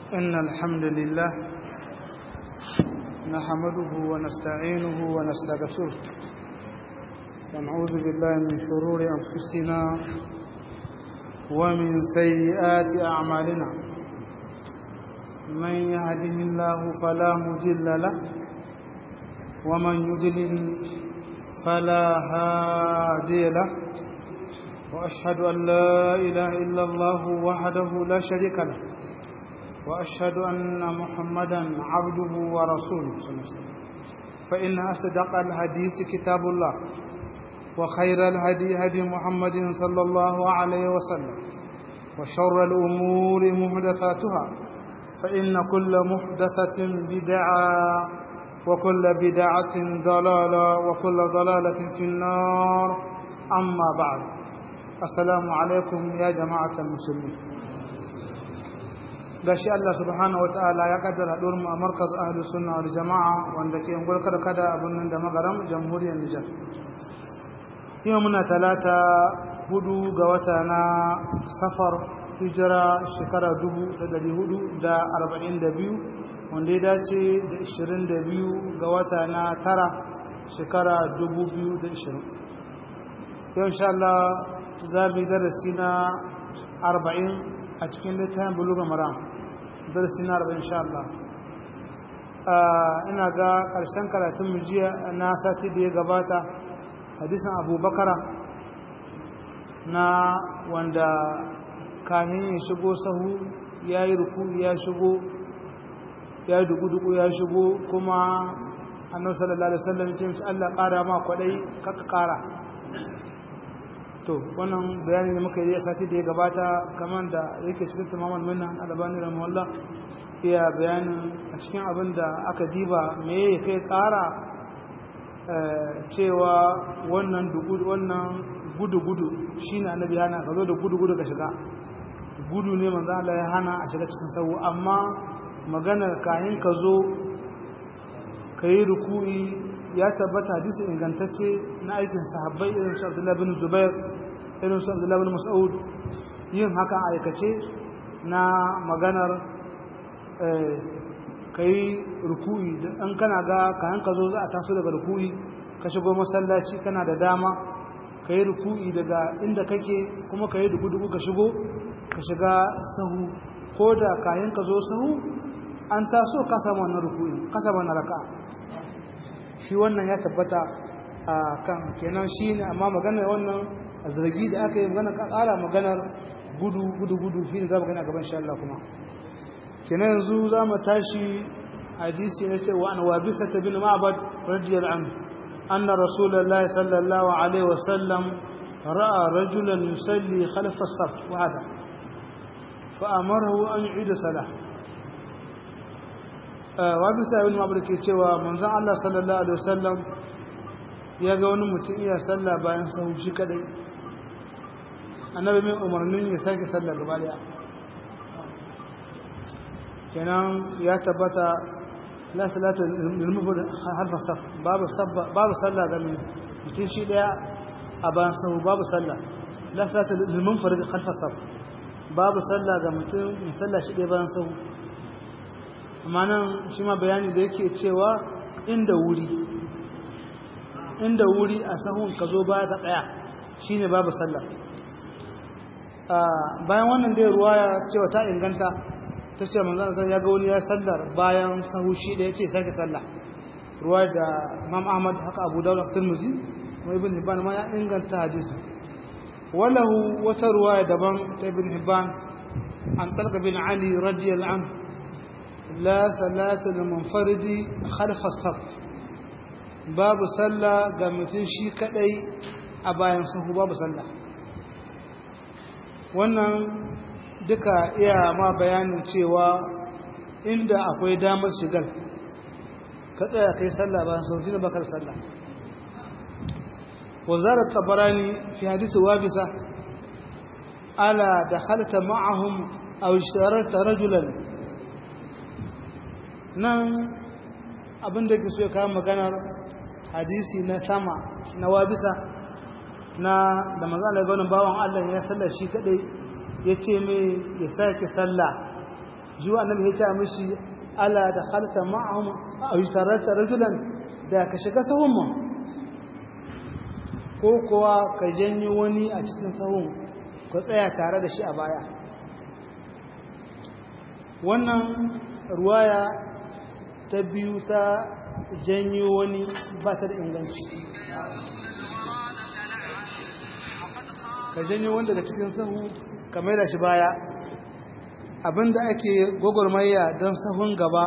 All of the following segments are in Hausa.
إن الحمد لله نحمده ونستعينه ونستغفره ونعوذ بالله من شرور أنفسنا ومن سيئات أعمالنا من يهده الله فلا مضل له ومن يضلل فلا هادي له وأشهد أن لا إله إلا الله وحده لا شريك له وأشهد أن محمدا عبده ورسوله فإن أصدق الحديث كتاب الله وخير الهدي هدي محمد صلى الله عليه وسلم وشر الأمور محدثاتها فإن كل محدثة بدعة وكل بدعة ضلالة وكل ضلالة في النار أما بعد السلام عليكم يا جماعة المسلمين gashi Allah subhanahu wataala ya kaddara haɗuwar mu a markaz ahli sunna wal jamaa wanda ke ungul kada abun nan da magaram jamhuriyar Nijar yau muna talata 4 ga wata na safar hijira shekara 1442 wanda ya dace da 22 ga wata na tara shekara 2020 yau insha Allah za mu darasi na 40 a cikin littafin bulugul maram darasi na 40 insha Allah ina ga karshen karatun mu jiya na sati da ya gabata hadisin Abu Bakara na wanda kahin ya shigo sahu yayi ruku ya shigo ya dugu ya shigo kuma Annabi sallallahu alaihi wasallam ya ce Allah ƙara ma kwadai kaka ƙara to wannan bayani da muka yi a sati da ya gabata kamar da yake cikin tamamul minna albani rahimahullah iya bayanin a cikin abin da aka diba me ya kai ƙara cewa wannan gudu shine annabi hana ka zo da gudu ka shiga gudu ne manzo Allah ya hana a shiga cikin sahu amma maganar kayan ka zo kai ruku'i ya tabbata hadisi ingantacce na aikin sahabbai irin su Abdullah bin Zubair irin su Abdullah bin Mas'ud yin haka aikace na maganar kai ruku'i dan kana ga kayan ka zo za a taso daga ruku'i ka shigo masallaci kana da dama kai ruku'i daga inda kake kuma kai dugu ka shigo ka shiga sahu ko da kayan ka zo sahu an taso ka samu wannan ruku'i ka samu wannan raka'a shi wannan ya tabbata a kan kenan shi ne amma maganar wannan zargi da aka yi magana ƙara maganar gudu shi ne za mu gani a gaban sha Allah kuma kenan yanzu za mu tashi hadisi na ce wa an wabisa ta bin ma'abad radiyar an anna rasulullah sallallahu alaihi wasallam ra'a rajulan yusalli khalfa as-saf wahada fa amarahu an yu'ida salah wabisa ibn ma'abad ke cewa manzon Allah sallallahu alaihi wasallam ya ga wani mutum iya sallah bayan sahu shi kadai annabi mai umarnin ya sake sallah gaba daya kenan ya tabbata la salata lil mufrad harfa saf babu sallah ga mutum shi daya a bayan sahu babu sallah la salata lil munfarid khalfa saf babu sallah ga mutum mai sallah shi daya bayan sahu amma nan shi ma bayani da yake cewa inda wuri a sahun ka zo baya ka tsaya shine babu sallah bayan wannan da ruwaya cewa ta inganta ta ce manzon sai ya ga wani ya sallar bayan sahu shi da yace sake sallah ruwaya da Imam Ahmad haka Abu Dawud da Tirmidhi kuma Ibn Hibban ma ya inganta hadisi walahu wata ruwaya daban ta Ibn Hibban an Talqa bin Ali radiyallahu anhu la salata lil munfaridi khalfa as-saf babu sallah ga mutum shi kadai a bayan sahu babu sallah wannan duka iya ma bayanin cewa inda akwai damar shigar ka tsaya kai sallah bayan sahu shine bakar sallah wazara tabarani fi hadisi wabisa ala dakhalta ma'ahum aw ishtararta rajulan nan abinda ke so ya kawo maganar hadisi na sama na wabisa na da manzo Allah bawan Allah ya sallar shi kadai yace mai ya sake sallah jiwa annabi ya ce mishi ala da halta ma'ahum aw tarata rajulan da ka shiga sahun mu ko kuwa ka janyo wani a cikin sahun ka tsaya tare da shi a baya wannan ruwaya ta biyu ta janyo wani ba ta da inganci ka janyo wanda daga cikin sahu ka maida shi baya abinda ake gwagwarmaya don sahun gaba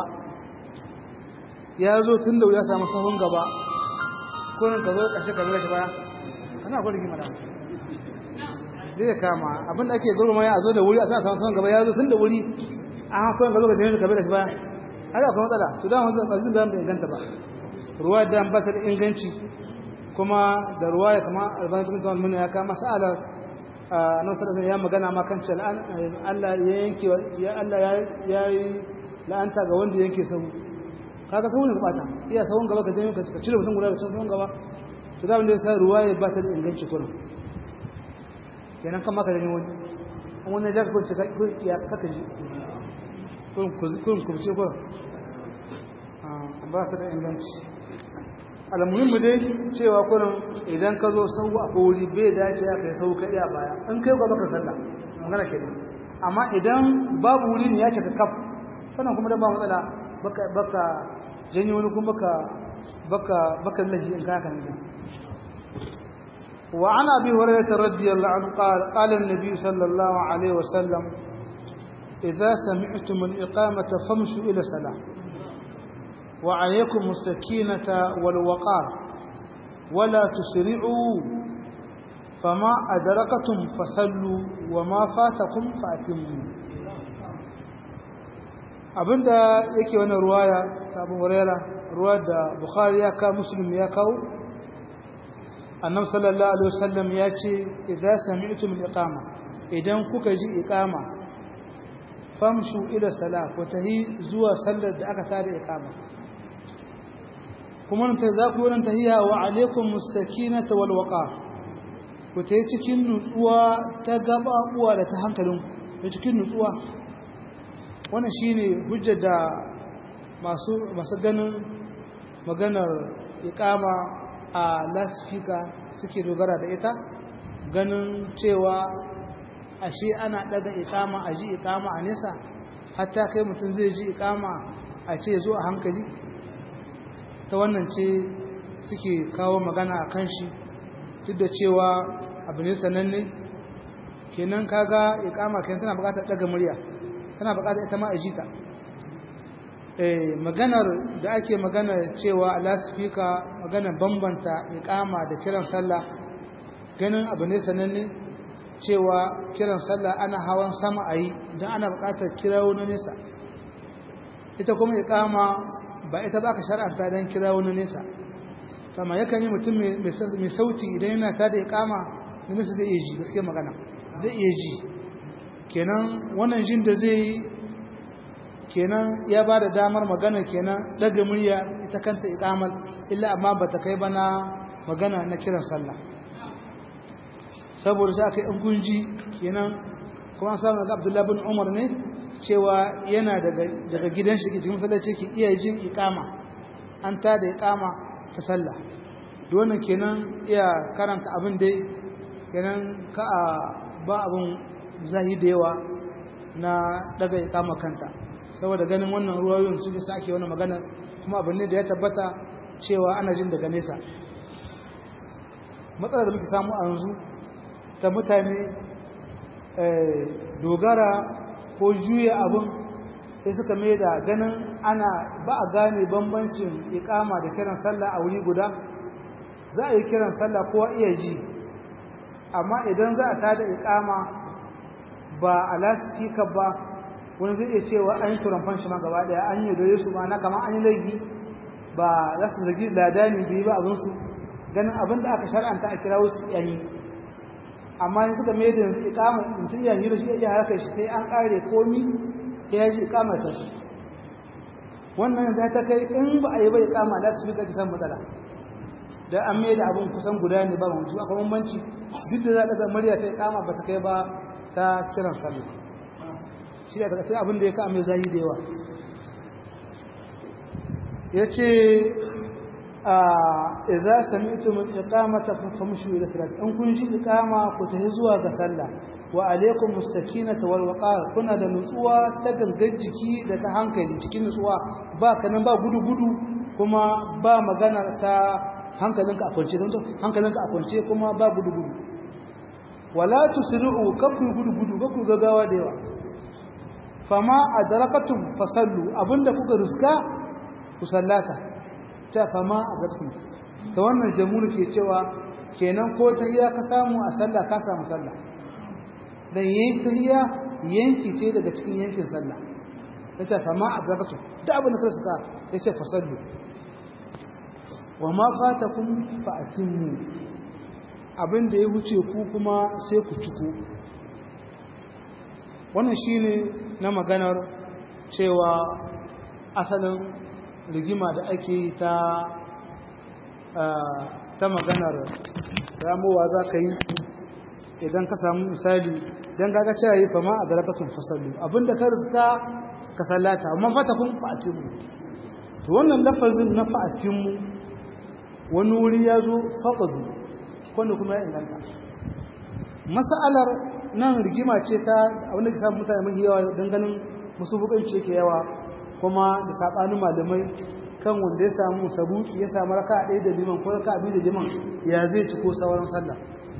ya zo tun da ya samu sahun gaba kurin ka zo ƙashe ka maida shi baya kana kwa rigima da zai kama abinda ake gwagwarmaya a zo da wuri a samun sahun gaba ya zo tun da wuri an hakurin ka zo ka jini ka maida shi baya haka akwai matsala to da wanzu ba zai zama inganta ba ruwa da ba ta da inganci kuma da ruwa ya kama albanin cikin tsawon mini ya kama sa'alar nan sadaka ya magana ma kan ce Allah ya yanke Allah ya yi la'anta ga wanda yanke sahu kaga sahu ne bata iya sahun gaba ka janyo ka cire mutum guda da sahun gaba to da wanda ya sa ruwa ya ba ta da inganci kuma kenan kan maka da wani wannan jaka kun ce ya kaka ji kun kubce ko ba ta da inganci almuhimmi dai cewa kurin idan ka zo sau a kori bai dace ya kai sau kaɗi a baya in kai ba baka sallah magana ke amma idan babu wuri ne ya cika kaf sannan kuma da ba matsala baka janyo wani kuma baka lahi in ka kan ne wa ana bi hurairah radiyallahu anhu qala an-nabi sallallahu alaihi wasallam idza sami'tum al-iqamata famshu ila salah وعليكم السكينة والوقار ولا تسرعوا فما أدركتم فصلوا وما فاتكم فأتموا abinda yake wannan ruwaya ta Abu Hurairah ruwa da Bukhari ya ka Muslim ya kawo Annabi sallallahu alaihi wasallam ya ce idza sami'tum al-iqama idan kuka ji iqama famshu ila salah ko tahi zuwa sallar da aka tada iqama kuma nan za ku wannan tahiyya wa alaikum mustakinata wal waqar ku tayi cikin nutsuwa ta gababuwa da ta hankalin ku cikin nutsuwa wannan shine hujjar da masu ganin maganar iqama a lasfika suke dogara da ita ganin cewa ashe ana daga iqama a ji iqama a nesa hatta kai mutum zai ji iqama a ce zo a hankali ta wannan ce suke kawo magana a kan shi duk da cewa abu ne sananne kenan kaga iqama kenan tana buƙatar daga murya tana buƙatar ita ma a jita maganar da ake magana cewa lasfika maganar bambanta iqama da kiran sallah ganin abu ne sananne cewa kiran sallah ana hawan sama ayi don ana buƙatar kirawo na nesa ita kuma iqama ba ita ba ka shar'anta don kira wani nesa kama yakan yi mutum mai sauti idan yana ta da iqama da nesa zai iya ji gaske magana zai iya ji kenan wannan jin da zai yi kenan ya ba da damar magana kenan daga murya ita kanta iqamar illa amma ba ta kai ba na magana na kiran sallah saboda sai aka yi gunji kenan kuma an samu daga Abdullahi bin Umar ne cewa yana daga gidan shi cikin masallaci ke iya jin iqama an ta da iqama ta sallah wannan kenan iya karanta abin dai kenan ka ba abin zahi da yawa na daga iqama kanta saboda ganin wannan ruwayoyin su sa ake wannan magana kuma abin ne da ya tabbata cewa ana jin daga nesa matsalar da muke samu a yanzu ta mutane dogara ko juya abin sai suka mai da ganin ana ba a gane bambancin iqama da kiran sallah a wuri guda za a yi kiran sallah kowa iya ji amma idan za a tada iqama ba a lasifika ba wani zai iya cewa an yi turamfan shi ma gaba daya an yi doye su ma na kama an yi laifi ba za su zagi ladani biyu ba abinsu ganin abin da aka shar'anta a kira wuce yayi amma in suka mai da yanzu iqama mutum ya hira shi ya haka shi sai an kare komi ya ji iqama ta shi wannan da ta kai in ba a yi ba iqama da su fika san matsala da an mai da abun kusan guda ne ba mutum akwai bambanci duk da za ka ga murya ta iqama ba ta kai ba ta kiran sallah shi da daga cikin abin da ya ka mai zahi da yawa yace idza sami'tum al-iqamata famshu ila salat an kun ji iqama ku tahi zuwa ga sallah wa alaikum as-sakinata wal waqar kuna da nutsuwa ta gangan jiki da ta hankali cikin nutsuwa ba kanan ba gudu kuma ba magana ta hankalinka a kwance kuma ba gudu wala tusri'u kafu gudu kafu gagawa da yawa fama adrakatum fasallu abinda kuka riska ku sallata ta fama adrakatum ta wannan jamhur ke cewa kenan ko tahiyya ka samu a sallah ka samu sallah dan yayin tahiyya yanki ce daga cikin yankin sallah ta fama adrakatum da abinda ka riska yace fasallu wama fatakum fa'timu abinda ya wuce ku kuma sai ku ciko wannan shine na maganar cewa asalin rigima da ake yi ta maganar ramuwa za ka yi idan ka samu misali don gaga cewa yi fama a darakatun fasallu abinda ka rizka ka sallata amma fatakun fa'atinmu to wannan lafazin na fa'atinmu wani wuri ya zo faƙadu wanda kuma ya inganta mas'alar nan rigima ce ta abinda ke samun mutane mafi yawa don ganin musubukanci yake yawa kuma da saɓanin malamai kan wanda ya samu sabuki ya samu raka ɗaya da liman ko raka biyu da liman ya zai ci ko sauran sallah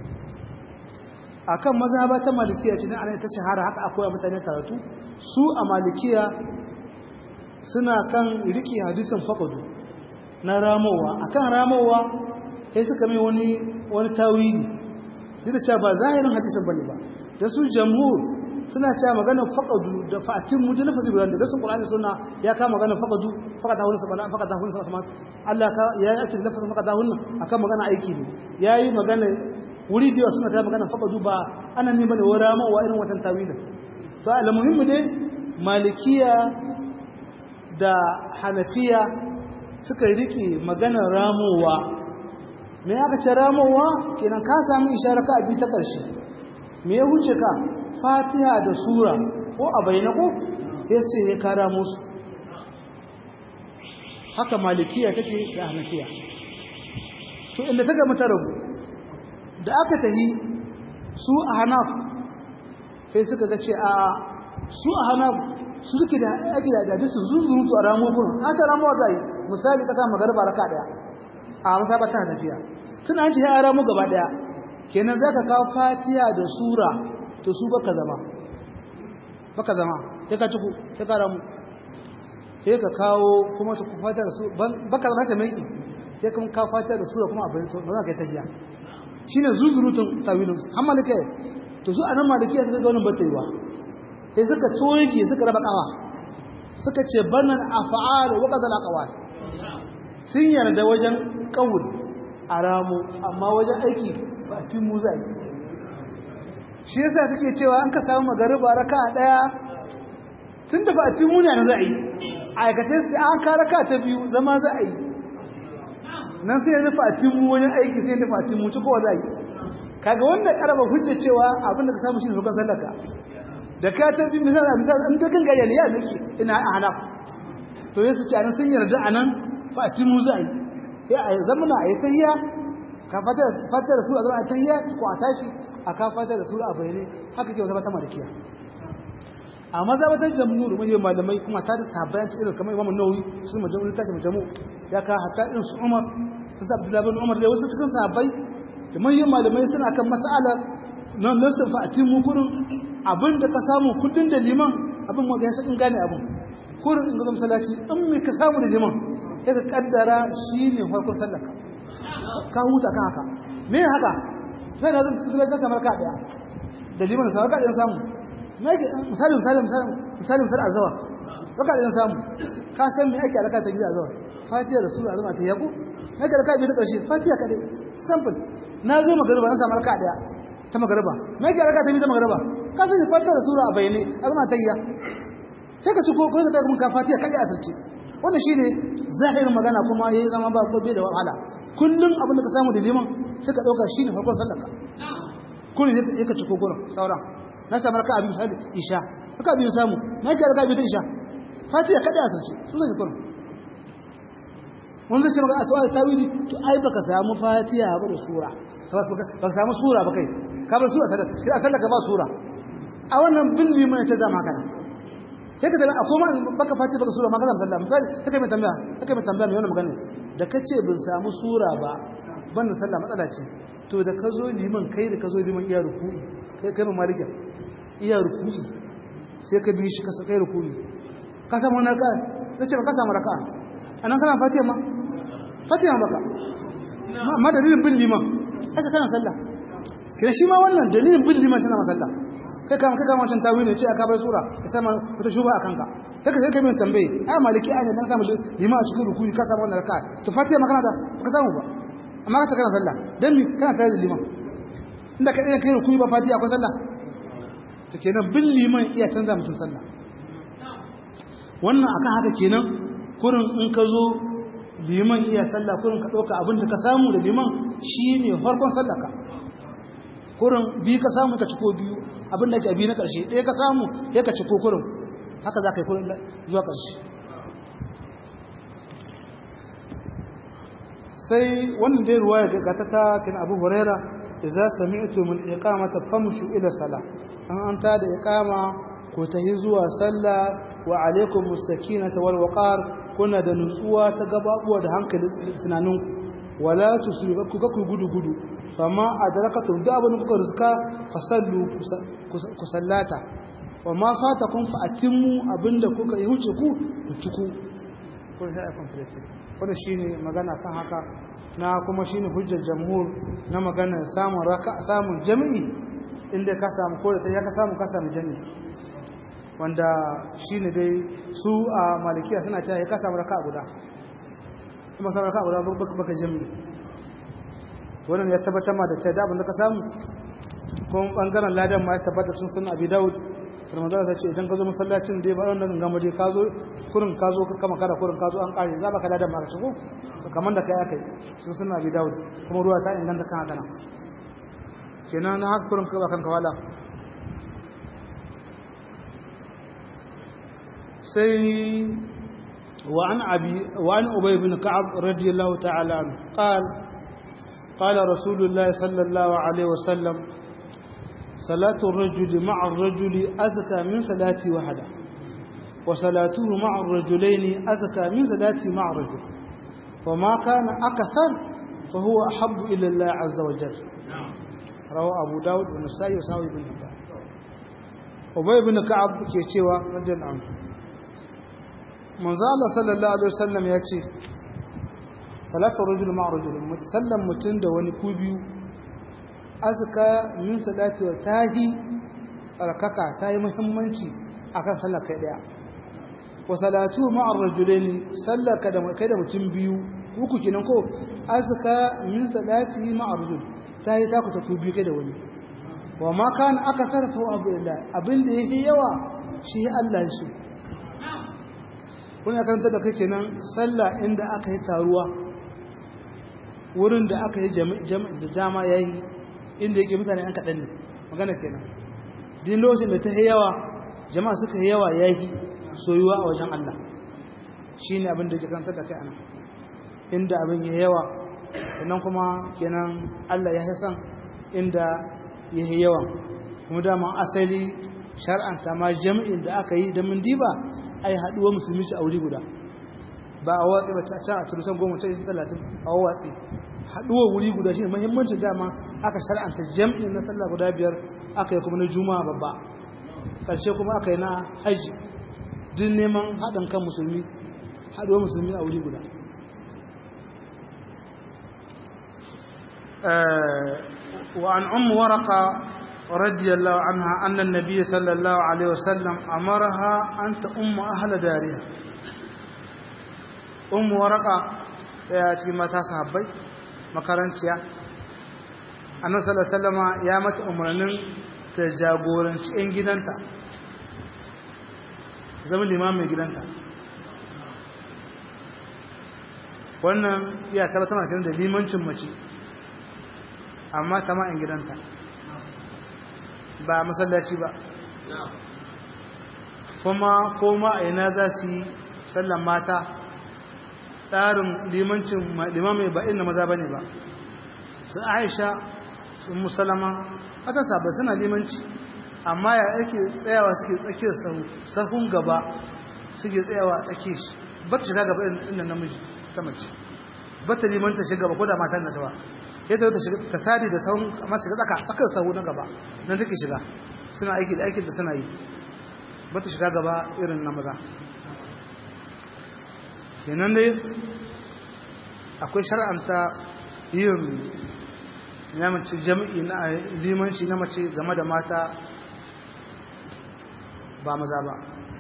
akan mazhaba ta malikiya ce ana ta shahara haka akwai mutane karatu su a malikiya suna kan riki hadisin faqadu na ramowa akan ramowa sai suka mai wani tawili duk da cewa ba zahirin hadisin bane ba da su jamhur suna cewa maganar faqadu da fa'atin mujallaf lafazi guda da sun qur'ani sunna ya kama maganar faqadu faqata hunna sabana faqata hunna sabana Allah ka ya yi da lafazin faqata hunna akan magana aiki ne yayi magana wuri da suna ta magana faqadu ba anan ne bane warama wa irin watan tawilin to almuhimmi dai malikiya da hanafiya suka rike maganar ramowa me aka ce ramowa kenan ka samu isharaka abi ta karshe me ya wuce ka fatiha da sura ko a bayyana ko sai ya kara musu haka malikiya take da hanafiya to inda ta gama ta rabu da aka tahi su a hanaf sai suka ga ce a su a hanaf su suke da ake da su zuzurutu a ramo gurin an ta ramuwa zai misali ka sa magarba raka daya a masaba ta hanafiya suna an ce ya ramu gaba daya kenan zaka kawo fatiha da sura to su baka zama sai ka tuku sai ka ramu sai ka kawo kuma ta fatiha da sura baka zama ta mai sai kuma kawo fatiha da sura kuma abin to ba za ka yi tahiya shine zuzurutun tawilun amma da kai to su anan malikiya suka ga wannan bata yi ba sai suka toye suka raba kawa suka ce banan af'al wa qadal aqwal sun yarda wajen qaul aramu amma wajen aiki ba tin mu zai shi yasa suke cewa an ka samu magariba raka'a daya tun da ba tin mu ne za a yi aikace sai an ka raka'a ta biyu zama za a yi nan sai ya nufa tin mu wajen aiki sai ya nufa tin mu ci kowa za a yi kaga wanda karaba hujja cewa abin da ka samu shine rukan sallaka da ka tafi misali an ta kan gariya ne ya miki ina a hanaf to yasu ce anan sun yarda anan fatimu zai sai a zamana ayi tahiyya ka fata da sura a tahiyya ko a tashi aka fata da sura a bayane haka ke wata malikiya amma zabatan jamhur mun malamai kuma ta da sahabbai irin kamar Imam Nawawi su majamu ta majamu ya ka hatta irin su Umar su Abdullah bin Umar da wasu cikin sahabbai da manyan malamai suna kan mas'alar nan nasu fatimu kurin abinda ka samu kudin da liman abin wanda ya sakin gane abin kurin in ga masallaci in me ka samu da liman sai ka kaddara shine farkon sallaka ka huta kan haka me haka sai da zan ga kamar ka daya da liman sai ka dan samu me misali azawar ka dan samu ka san me ake alaka ta gida azawar fatiha da sura azama ta yako me ka raka bi ta karshe fatiha kadai simple na zo magariba na samu raka daya ta magariba me ka raka ta bi ta magariba ka sani fatiha da sura a bayyane azama ta yiya sai ka ci ko ka ta kuma ka fatiha kadai a tarce wannan shine zahirin magana kuma yayi zama ba ko bai da wahala kullum abin da ka samu da liman sai ka dauka shine farkon sallaka kullum sai ka ci ko gurin sauran na samu raka abin misali isha raka biyu samu na ke raka biyu ta isha fatiha kada a sarce su zai kurum wanda zai ce maka a tsawa tawili to ai baka samu fatiha ba da sura ba ka samu sura ba kai ka bar sura sai a sallaka ba sura a wannan bin liman ya ce zama haka sai ka zama a koma baka fatiha baka sura ma ka zama sallah misali take mai tambaya mai wannan magana da kace bin samu sura ba ban da sallah matsala ce to da ka zo liman kai da ka zo liman iya ruku'i kai mai malikin iya ruku'i sai ka bi shi ka kai ruku'i ka samu wannan raka'a sai ce ka samu raka'a anan kana fatiha ma fatiha baka amma dalilin bin liman aka kana sallah kina shi ma wannan dalilin bin liman tana sallah kai kama wancan tawili ne ce aka bar sura ka sama wata shuba akan ka sai kai mai tambaye ai maliki ai dan samu liman a cikin ruku'i ka samu wannan raka'a to fatiha ma kana da ka samu ba amma ka kana sallah dan mi kana tare da liman inda ka kai ruku'i ba fatiha akwai sallah to kenan bin liman iya canza mutum sallah wannan akan haka kenan kurin in ka zo liman iya sallah kurin ka dauka abin da ka samu da liman shine farkon sallah ka kurin bi ka samu ka ciko biyu abin da ke bi na karshe ɗaya ka samu sai ka ciko kurin haka za ka yi kurin zuwa karshe sai wannan dai ruwaya ga ta kin Abu Huraira idza sami'tum al-iqamata famshu ila salah an ta da iqama ko tahi zuwa sallah wa alaikum as-sakinata wal waqar kuna da nutsuwa ta gababuwa da hankali tunanin wala tusrifu ku gudu fama adrakatum da abun kuka riska fasallu ku sallata wa ma fatakum fa atimmu abinda kuka yi huce ku tuku ko sai a complete wannan shine magana kan haka na kuma shine hujjar jamhur na magana samun jami'i inda ka samu ko da ya ka samu jami'i wanda shine dai su a malikiya suna cewa ka samu raka'a guda kuma samu raka'a guda baka jami'i wannan ya tabbatar ma da cewa da abin da ka samu kuma bangaren ladan ma ya tabbata sun sunan Abi Dawud Ramadan sai ce idan ka zo masallacin dai ba wannan gama dai ka zo kurin ka zo kama kada kurin ka zo an kare za baka ladan ma ka shigo kamar da kai akai sun sunan Abi Dawud kuma ruwa ta inganta kan haka nan kenan na haka kurin ka ba kanka wala sai وعن أبي بن كعب رضي الله تعالى عنه قال رسول الله صلى الله عليه وسلم صلاة الرجل مع الرجل أزكى من صلاة وحده وصلاته مع الرجلين أزكى من صلاة مع الرجل وما كان أكثر فهو أحب إلى الله عز وجل رواه أبو داود والنسائي وساوي بن حبان أبي بن كعب كيتشيوا رضي الله عنه manzo Allah sallallahu alaihi wasallam ya ce salatu rajul ma'a rajul musallam mutun da wani ku biyu azka min salati wa tahi rakaka tayi muhimmanci akan sallar kai daya wa salatu ma'a rajulaini sallaka da kai da mutum biyu uku kenan ko azka min salati ma'a rajul tayi ta ku ta ku biyu kai da wani wa ma kan aka sarfa abu illa abinda yake yawa shi Allah shi kun ya karanta da kai kenan sallah inda aka yi taruwa wurin da aka yi jami'i da dama yayi inda yake mutane an kadan ne magana kenan din lokacin da ta yi yawa jama'a suka yi yawa yayi soyuwa a wajen Allah shine abin da yake karanta da kai anan inda abin yayi yawa sannan kuma kenan Allah ya san inda yayi yawa kuma dama asali shar'anta ma jami'in da aka yi da mun diba ai haduwa musulmi a wuri guda ba a watsi ba can a tulusan 10 30 a watsi haduwa wuri guda shine muhimmancin dama aka shar'anta jam'in na sallah guda biyar aka yi kuma na juma'a babba karshe kuma aka yi na haji din neman haɗin kan musulmi haduwa musulmi a wuri guda وعن ورقة رضي الله عنها أن النبي صلى الله عليه وسلم أمرها أن تؤم أهل دارها ورقة يا تكلمة صحابي مكرنتيا أن صلى الله عليه وسلم يا مت أمرنا تجاورن إن جدنتا زمن الإمام من جدنتا wannan iya tabbatar da limancin mace amma tama in gidanta ba masallaci ba kuma a ina za su yi sallan mata tsarin limamai ba inda maza ba ne ba su aisha su musalama aka saba suna limanci amma ya ake tsayawa suke tsakiyar sahun gaba suke tsayawa a tsakiyar shi ba ta shiga gaba inda namiji ta mace ba ta limanta shiga gaba ko da matan da ta ba yadda ta sadi da sahun amma shiga tsakar sahu na gaba nan take shiga suna aiki da aikin da suna yi ba ta shiga gaba irin na maza kenan dai akwai shar'anta yin mace jami'i na limanci na mace game da mata ba maza ba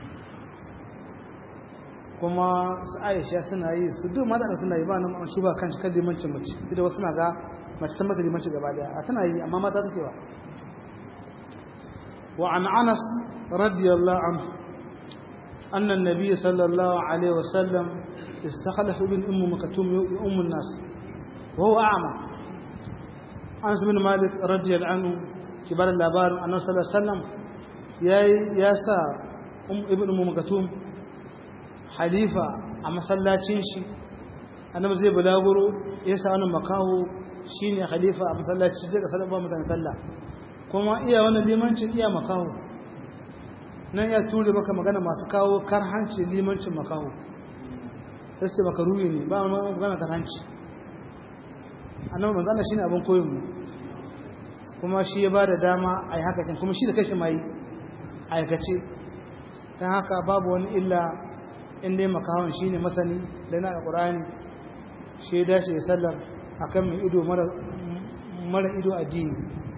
kuma su aisha suna yi su duk mata da suna yi ba nan shi ba kan shi kan limancin mace idan wasu na ga mace san mata limanci gaba daya a tana yi amma mata take ba wa an anas radiyallahu anhu anna an-nabiy sallallahu alaihi wasallam istakhlafa bin maktum an-nas wa huwa a'ma Anas bin Malik radiyallahu anhu kibar labarin annabi sallallahu alaihi wasallam ya sa ibn maktum halifa a masallacin shi annabi zai bulaguro ya sa wani makaho shine halifa a masallaci zai ka sallaba mutane sallah kuma iya wannan limancin iya makaho nan ya ture maka magana masu kawo karhanci limancin makaho sai maka ruwi ne ba magana karhanci annabi manzo Allah shine abin koyon mu kuma shi ya bada dama ai haka kin kuma shi da kashi mai aikace dan haka babu wani illa inda makahon shine masani da na alqur'ani shi ya dace sallar akan mai ido mara ido addini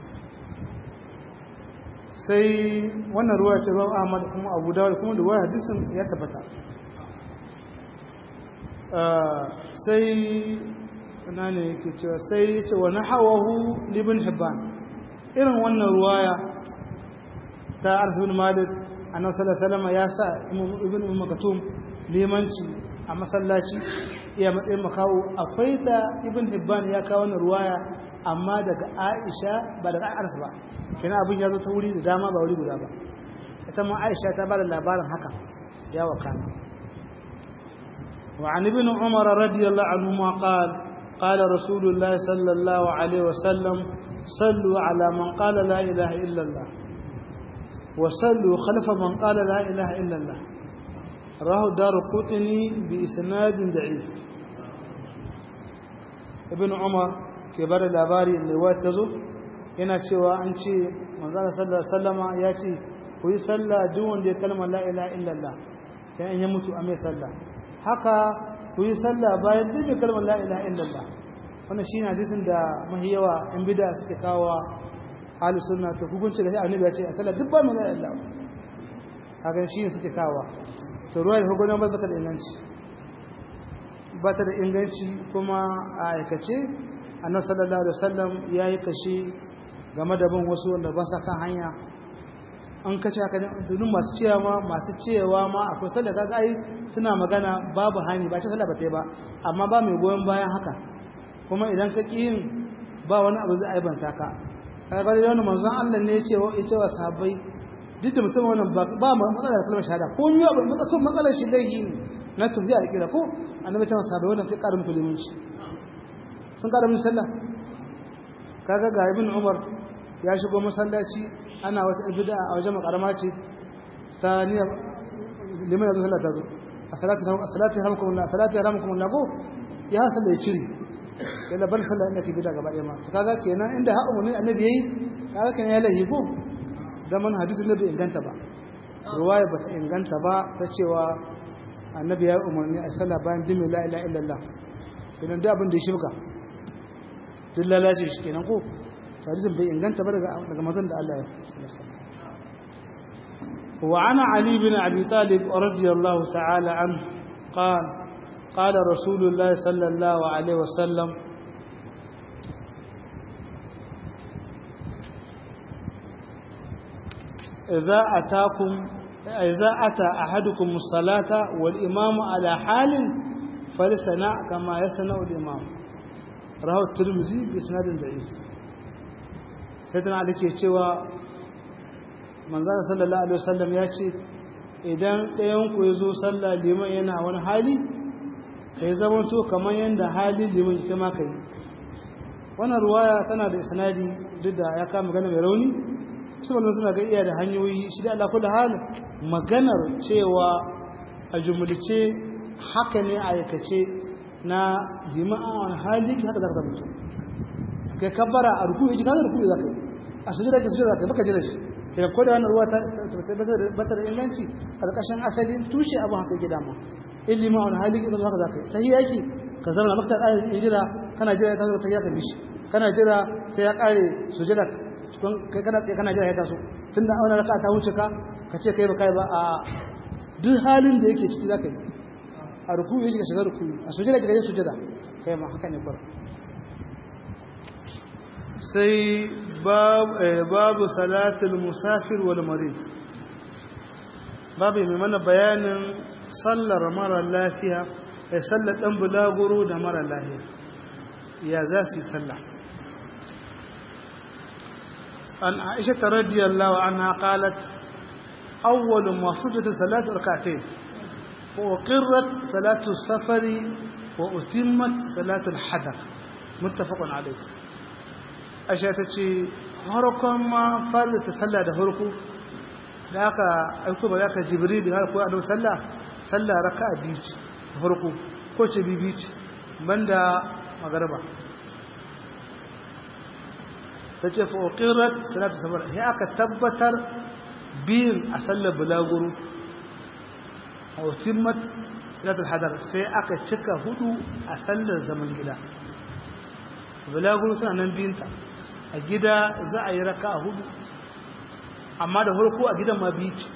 sai wannan ruwa ce ba Ahmad kuma Abu Dawud kuma ruwa hadisin ya tabbata sai ina ne yake cewa sai yace wa nahawahu ibn Hibban irin wannan ruwaya ta Anas bin Malik annabi sallallahu alaihi wasallam ya sa ibn Maktum limanci a masallaci iya matsayin makawo akwai ta ibn Hibban ya kawo wannan ruwaya amma daga Aisha ba daga Anas ba kina abin ya zo ta wuri da dama ba wuri guda ba ita ma Aisha ta bada labarin haka ya wakana wa an ibn Umar radiyallahu anhu ma qala rasulullah sallallahu alaihi wasallam sallu ala man qala la ilaha illa Allah wa sallu khalfa man qala la ilaha illa Allah rahu darqutni bi isnad da'if ibn Umar ke bada labari ne wata zo yana cewa an ce manzana sallallahu alaihi wasallama ya ce ku yi sallah duk wanda ya kalmar la ilaha illallah dan in ya mutu a mai sallah haka ku yi sallah bayan duk da kalmar la ilaha illallah wannan shine hadisin da mahiyawa in bid'a suke kawo ahli sunna to hukunci da annabi ya ce a sallah duk ba mai la ilaha illallah haka shine suke kawo to ruwayar hukunan ba ta da inganci ba ta da inganci kuma a aikace annabi sallallahu alaihi wasallam yayi kashi game da bin wasu wanda ba sa kan hanya an kace haka dukkan masu cewa ma akwai sallah kaga ai suna magana babu hani ba ce sallah ba ta yi ba amma ba mai goyon bayan haka kuma idan ka ki yin ba wani abu zai aibanta ka kaga da wannan manzon Allah ne ya ce wa sahabbai duk da mutum wannan ba matsala da kalmar shahada ko miyo ba matsalar shi dai ne na tunji a kira ko annabi ta sahabbai wannan kai karin musulunci sun kada mun sallah kaga ga ibn Umar ya shigo masallaci ana wata bid'a a wajen makarama ce ta niyyar liman da sallah ta zo as-salatu yarhamukumullah as-salatu yarhamukumullah ko ya sallah ya ciri sai la bar sallah inda ke bid'a gaba ɗaya ma kaga kenan inda ha umurni annabi yayi kaga kan ya lahi ko zaman hadisin da bai inganta ba ruwaya ba ta inganta ba ta cewa annabi ya umarni a sallah bayan dimi la ilaha illallah kenan da abin da ya shirka duk lalace shi kenan ko hadisin bai inganta ba daga mazan da Allah ya wa ana ali bin abi talib radiyallahu ta'ala anhu qala rasulullah sallallahu alaihi wasallam idza ata ahadukum as-salata wal imamu ala halin falisana kama yasna al-imam rahu tirmizi bi isnadin da'if sai tana da ke cewa manzon sallallahu alaihi wasallam ya ce idan ɗayan ku ya zo sallah liman yana wani hali ka yi zamanto kamar yadda halin liman ita ma ka yi. Wannan ruwaya tana da isnadi duk da ya kama magana mai rauni, saboda suna ga iya da hanyoyi shi da Allah kula hal maganar cewa a jumulce haka ne a aikace na liman a wani hali haka za ka zamanto kai kabbara a ruku yake kaza ruku za ka yi, a sujada ka sujada ka baka jira shi da ko da wannan ruwa ta bata da inganci a ƙarƙashin asalin tushe abin haka yake dama ilimi wani hali ke haka za ka yi tahiyya yake ka zama maka tsayin jira kana jira ka zo tahiyya ka bishi kana jira sai ya kare sujada kai kana tsaye kana jira ya taso tunda auna raka ta wuce ka ce kai ba kai ba a duk halin da yake ciki za ka yi a ruku yake ka shiga ruku a sujada ka je sujada kai ma haka ne bar. sai babu salatul musafir wal marid, babu mai mana bayanin sallar mara lafiya ya sallar dan bulaguro da mara lafiya ya za su yi sallah. an Aisha radiyallahu anha qalat awwal ma fujitat salatu rak'atayn fa uqirrat salatu safari wa utimmat salatu al-hadar muttafaqun alayh. Aisha ta ce harkon ma fara ta sallah da harko da aka aiko ba za ka jibril har ko annabi sallah raka'a biyu ce da harko ko ce biyu ce banda magariba. ta ce fa uqirat salatu safar sai aka tabbatar biyun a sallar bulaguro a utimmat salatul hadar sai aka cika hudu a sallar zaman gida. bulaguro suna nan biyunta a gida za a yi raka a hudu amma da farko a gidan ma biyu ce.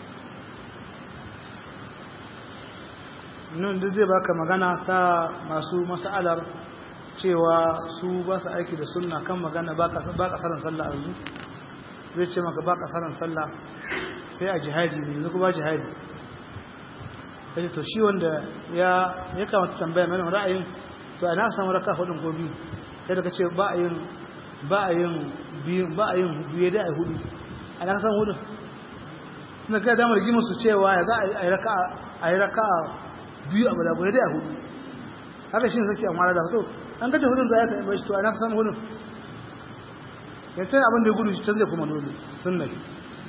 nan da zai baka magana ta masu mas'alar cewa su ba su aiki da sunna kan magana ba kasaran sallah a yanzu zai ce maka ba kasaran sallah sai a jihadi ne yanzu ba jihadi. kaji to shi wanda ya kamata tambaya mai ra'ayin to ana samu raka hudun ko biyu yadda ka ce ba a yin biye da a hudu a na kasan hudu suna kai damar gima su cewa ya za a yi raka biyu a balagu da a hudu haka shi ne sake amara da hoto an kace hudun za a yi mai shi to a na kasan hudun ya ce abin da ya gudu shi canza kuma noli sun nafi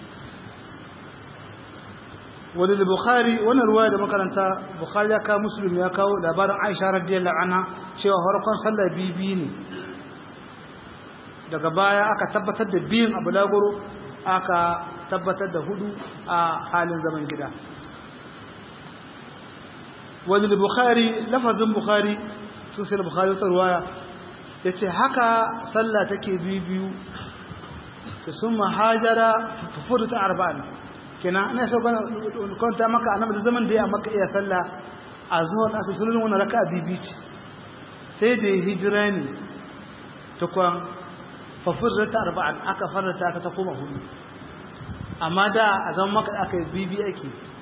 wadda da bukhari wannan ruwaya da makaranta bukhari ya kawo muslim ya kawo labarin aisha radiyallahu anha cewa farkon sallar bibi ne daga baya aka tabbatar da biyun a bulaguro aka tabbatar da hudu a halin zaman gida. wadda da bukhari lafazin bukhari sun sai da bukhari wata ruwaya ya ce haka sallah take biyu ta sun mahajara fufudu ta arba'in kenan ina so kwanta maka annabi da zaman da ya maka iya sallah a zuwa nasu sunan wannan raka'a bibi ce sai da hijira ne tukwan fafurta arba'an aka farata ta koma hudu amma da a zaman maka aka bibi ake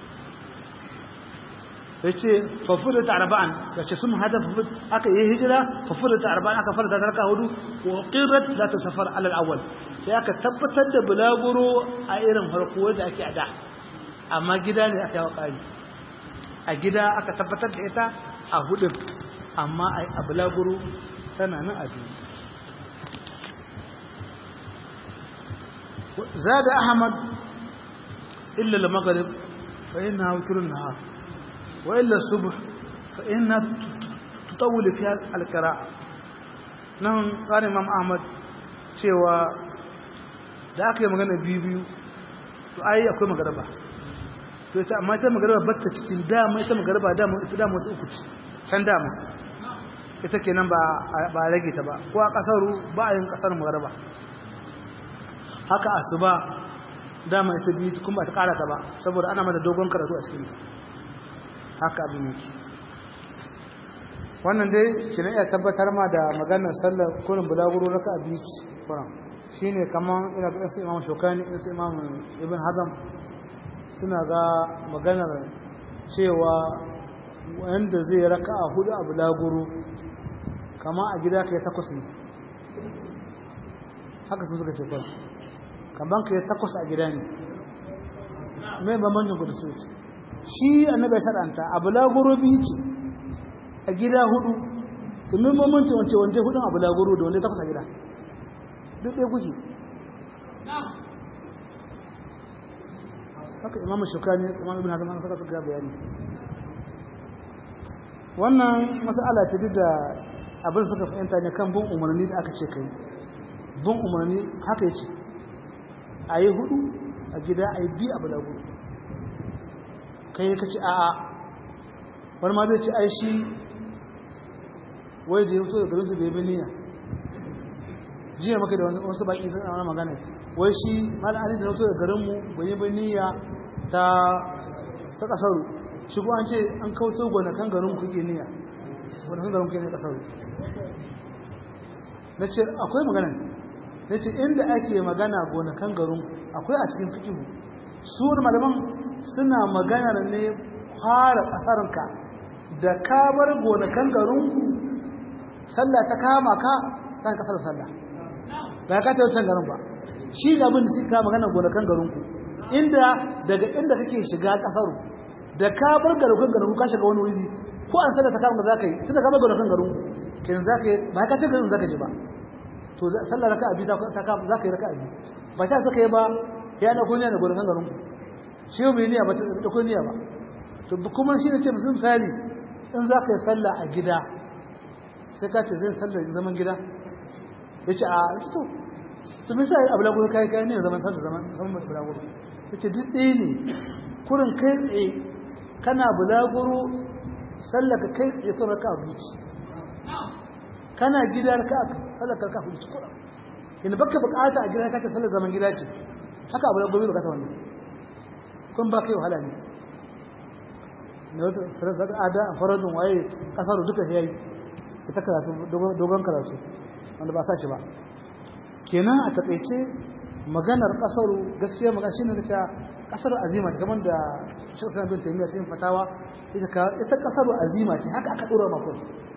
yace fafurta arba'an yace sun hada aka yi hijira fafurta arba'an aka farata ta hudu wa qirat la tasafar ala al-awwal sai aka tabbatar da bulaguro a irin farko wanda ake ada amma gida ne aka yawa kari a gida aka tabbatar da ita a hudun amma a bulaguro tana nan a biyu. زاد أحمد إلا المغرب فإنها وتر النهار وإلا الصبح فإنها تطول فيها القراءة. نعم قال إمام أحمد cewa da aka yi magana biyu to ai akwai magaraba to ita amma ita magaraba batta cikin dama ita magaraba ita dama wata uku ce can dama ita kenan ba rage ta ba ko a kasaru ba a yin kasar magaraba haka asuba dama ita biyu kuma ba ta kara ta ba saboda ana mata dogon karatu a cikin ta haka abin yake. wannan dai kina iya tabbatar ma da maganar sallar kullum bulaguro raka'a biyu Quran shine kaman ina ga sai Imam Shokani sai Imam Ibn Hazm suna ga maganar cewa wanda zai raka'a hudu a bulaguro kama a gida kai takwas ne haka sun suka ce kaman kai takwas a gida ne me bambancin ku da su shi annabi ya shar'anta a bulaguro biyu ce a gida hudu to min mamanci wance hudun a bulaguro da wanda takwas a gida duk ɗaya kuke haka imamu shukani imam ibn hazm an saka suka bayani wannan mas'ala ce duk da abin suka fahimta ne kan bin umarni da aka ce kai bin umarni haka yace ayi hudu a gida ayi biyu a bulaguro kai ka ce a'a wani ma zai ce ai shi wai da ya fito da garinsu bai bi niyya jiya maka da wasu baki sun ana magana wai shi mal'ali da ya fito da garinmu bai bi niyya ta kasaru shi ko an ce an kauto gonakan garin kuke niyya gonakan garin kuke ne kasaru na ce akwai magana na ce inda ake magana gonakan garin akwai a cikin fikihu su malaman suna maganar ne fara ƙasarka da ka bar gonakan garinku sallah ta kama ka za ka ƙasar sallah ba ka ta yi garin ba shi ga abin da suka maganar gonakan garinku inda daga inda kake shiga ƙasar da ka bar gonakan garinku ka shiga wani wuri ko an sallah ta kama za ka yi tunda ka bar gonakan garinku kenan za ka yi ba ka ce garin za ka ji ba to sallah raka abi ta kama za ka yi raka abi ba ta saka yi ba ya na kunya da gonakan garinku shi yau bai niyya ba ta kun niyya ba to kuma shi ne ce musu misali in za ka yi sallah a gida sai ka ce zai sallah zaman gida ya ce a to mai sa abu lagoro kayi ne zaman sallah zaman bulaguro ya ce duk ɗaya ne kurin kai tsaye kana bulaguro sallah ka kai tsaye kan raka abuci kana gida raka sallah ka raka abuci kuɗa yana baka bukata a gida ka ce sallah zaman gida ce haka abu lagoro bai bukata wannan kun ba kai wahala ne na wata sarrafa ada a faradun waye kasar duka yayi ita karatu dogon karatu wanda ba sa shi ba kenan a takaice maganar kasar gaskiya magana shine da ta kasar azima ta kamar da Sheikh Islam bin Taymiyyah cikin fatawa ita kasar azima ce haka aka dora maka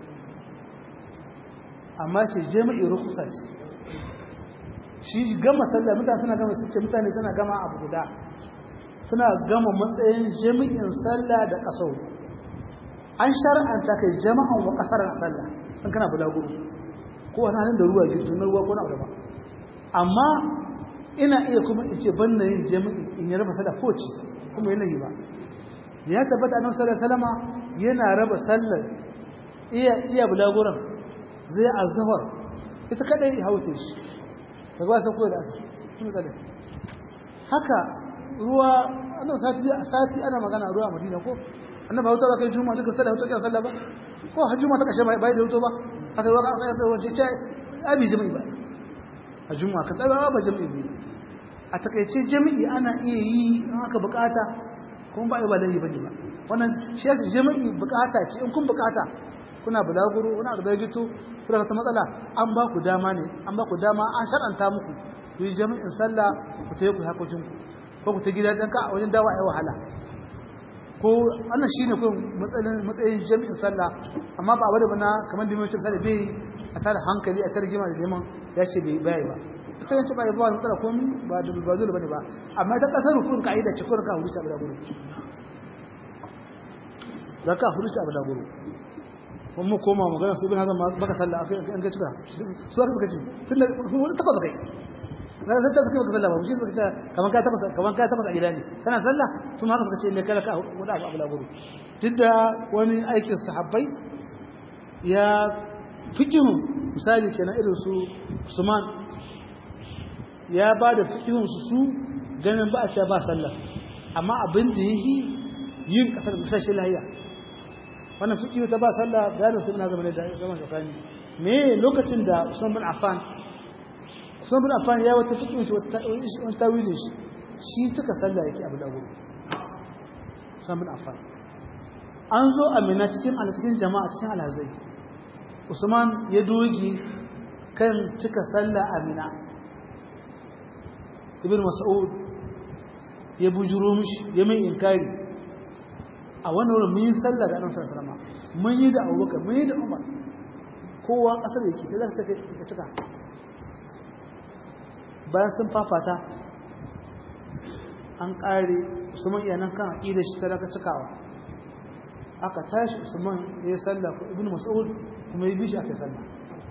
amma ce jami'i rukhsa ce shi gama sallah mutane suna gama sun ce mutane suna gama abu guda suna gama matsayin jami'in sallah da kasau an shar'anta kai jama'an wa kasaran sallah an kana bulaguro ko wani halin da ruwa gitu na ruwa ko na ba amma ina iya kuma in ce ban yin jami'i in yi raba sallah ko ce kuma yana yi ba ya tabbata annabi sallallahu alaihi wasallama yana raba sallar iya bulaguran zai azhar ita kadai haute shi daga wasan koyar da asar kuma kada haka ruwa annan sati ana magana ruwa a Madina ko annabi hauta ba kai juma'a duka sallah hauta kan sallah ba ko har juma'a ta kashe bai da hutu ba aka ruwa aka yi wace ce abi jami'i ba a juma'a ka tsara ba jami'i ne a takeice jami'i ana iya yi in aka bukata kuma ba ibada yi bane ba wannan shi yasa jami'i bukata ce in kun bukata kuna bulaguro kuna da gito kuna ta matsala an ba ku dama ne an ba ku dama an shar'anta muku ku yi jami'in sallah ku tayi ku hakokin ku ko ku ta gida dan ka a wajen dawa ai wahala ko wannan shine ko matsayin jami'in sallah amma ba wanda bana kamar da mai sallah bai a tare hankali a tarjima da neman ya ce bai bai ba ita yace bai ba matsala komai ba da ba dole bane ba amma ta kasar rukun kaida ce ko ka huruci abu da guru zaka huruci abu da guru kuma koma magana su ibn hazan baka sallah an ga cika su aka ce tunda wani tabbata kai na sai ta suka baka sallah ba shi suka ce kaman ka tabbata a gida ne kana sallah kuma haka suka ce ne kada ka wada abu laburu duk da wani aikin sahabbai ya fikihu misali kenan irin su Usman ya ba da fikihun su ganin ba a ce ba sallah amma abin da yi yin kasar bisashe lahiya wannan fikihu ta ba sallah bayanin su ina zama ne da zaman zakani me lokacin da Usman bin Affan ya wata fikin shi wata tawilin shi suka sallah yake abu dago Usman bin Affan an zo amina cikin jama'a cikin alhazai Usman ya dogi kan cika sallah amina Ibn Mas'ud ya bujuro mishi ya mai inkari a wannan wurin mun yi sallah da Annabi sallallahu alaihi wasallam mun yi da Abubakar mun yi da Umar kowa kasar yake da zaka cika bayan sun fafata an kare Usman iyanan kan aqida shi ta daga cikawa aka tashi Usman ya sallah ko Ibn Mas'ud kuma ya bishi aka sallah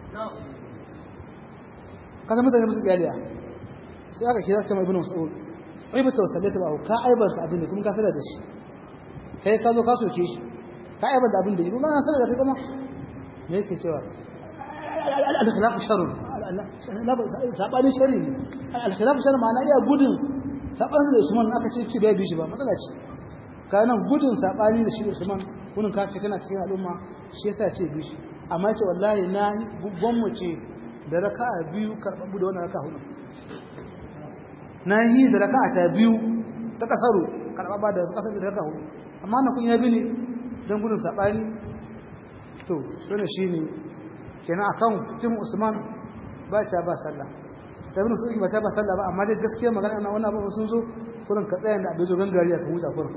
kaza mutane musu galiya sai aka kira sai Ibn Mas'ud ai ba tawassalata ba ka aibar ka abin da kuma ka sallah da shi kai ka zo ka soke shi ka aibar da abin da yi kuma na sallah da kai kuma me yake cewa al-khilaf sharr sabani sharri al-khilaf sharr ma'ana iya gudun sabanin da Usman aka ce bai bishi ba matsala ce kana gudun sabani da shi Usman kunin ka ce kana cikin al'umma shi yasa ce bishi amma ce wallahi na gwammu ce da raka'a biyu karbabu da wannan raka'a hudu na yi da raka'a ta biyu ta kasaru karbaba da kasar da raka'a hudu amma na kun yabi ne dan gudun sabani to shine shine kenan akan fitin Usman ba ta ba sallah da ibn Sa'id ba ta ba sallah ba amma dai gaskiya magana na wannan abu sun zo kurin ka tsaya da abejo gangariya ka huta kurin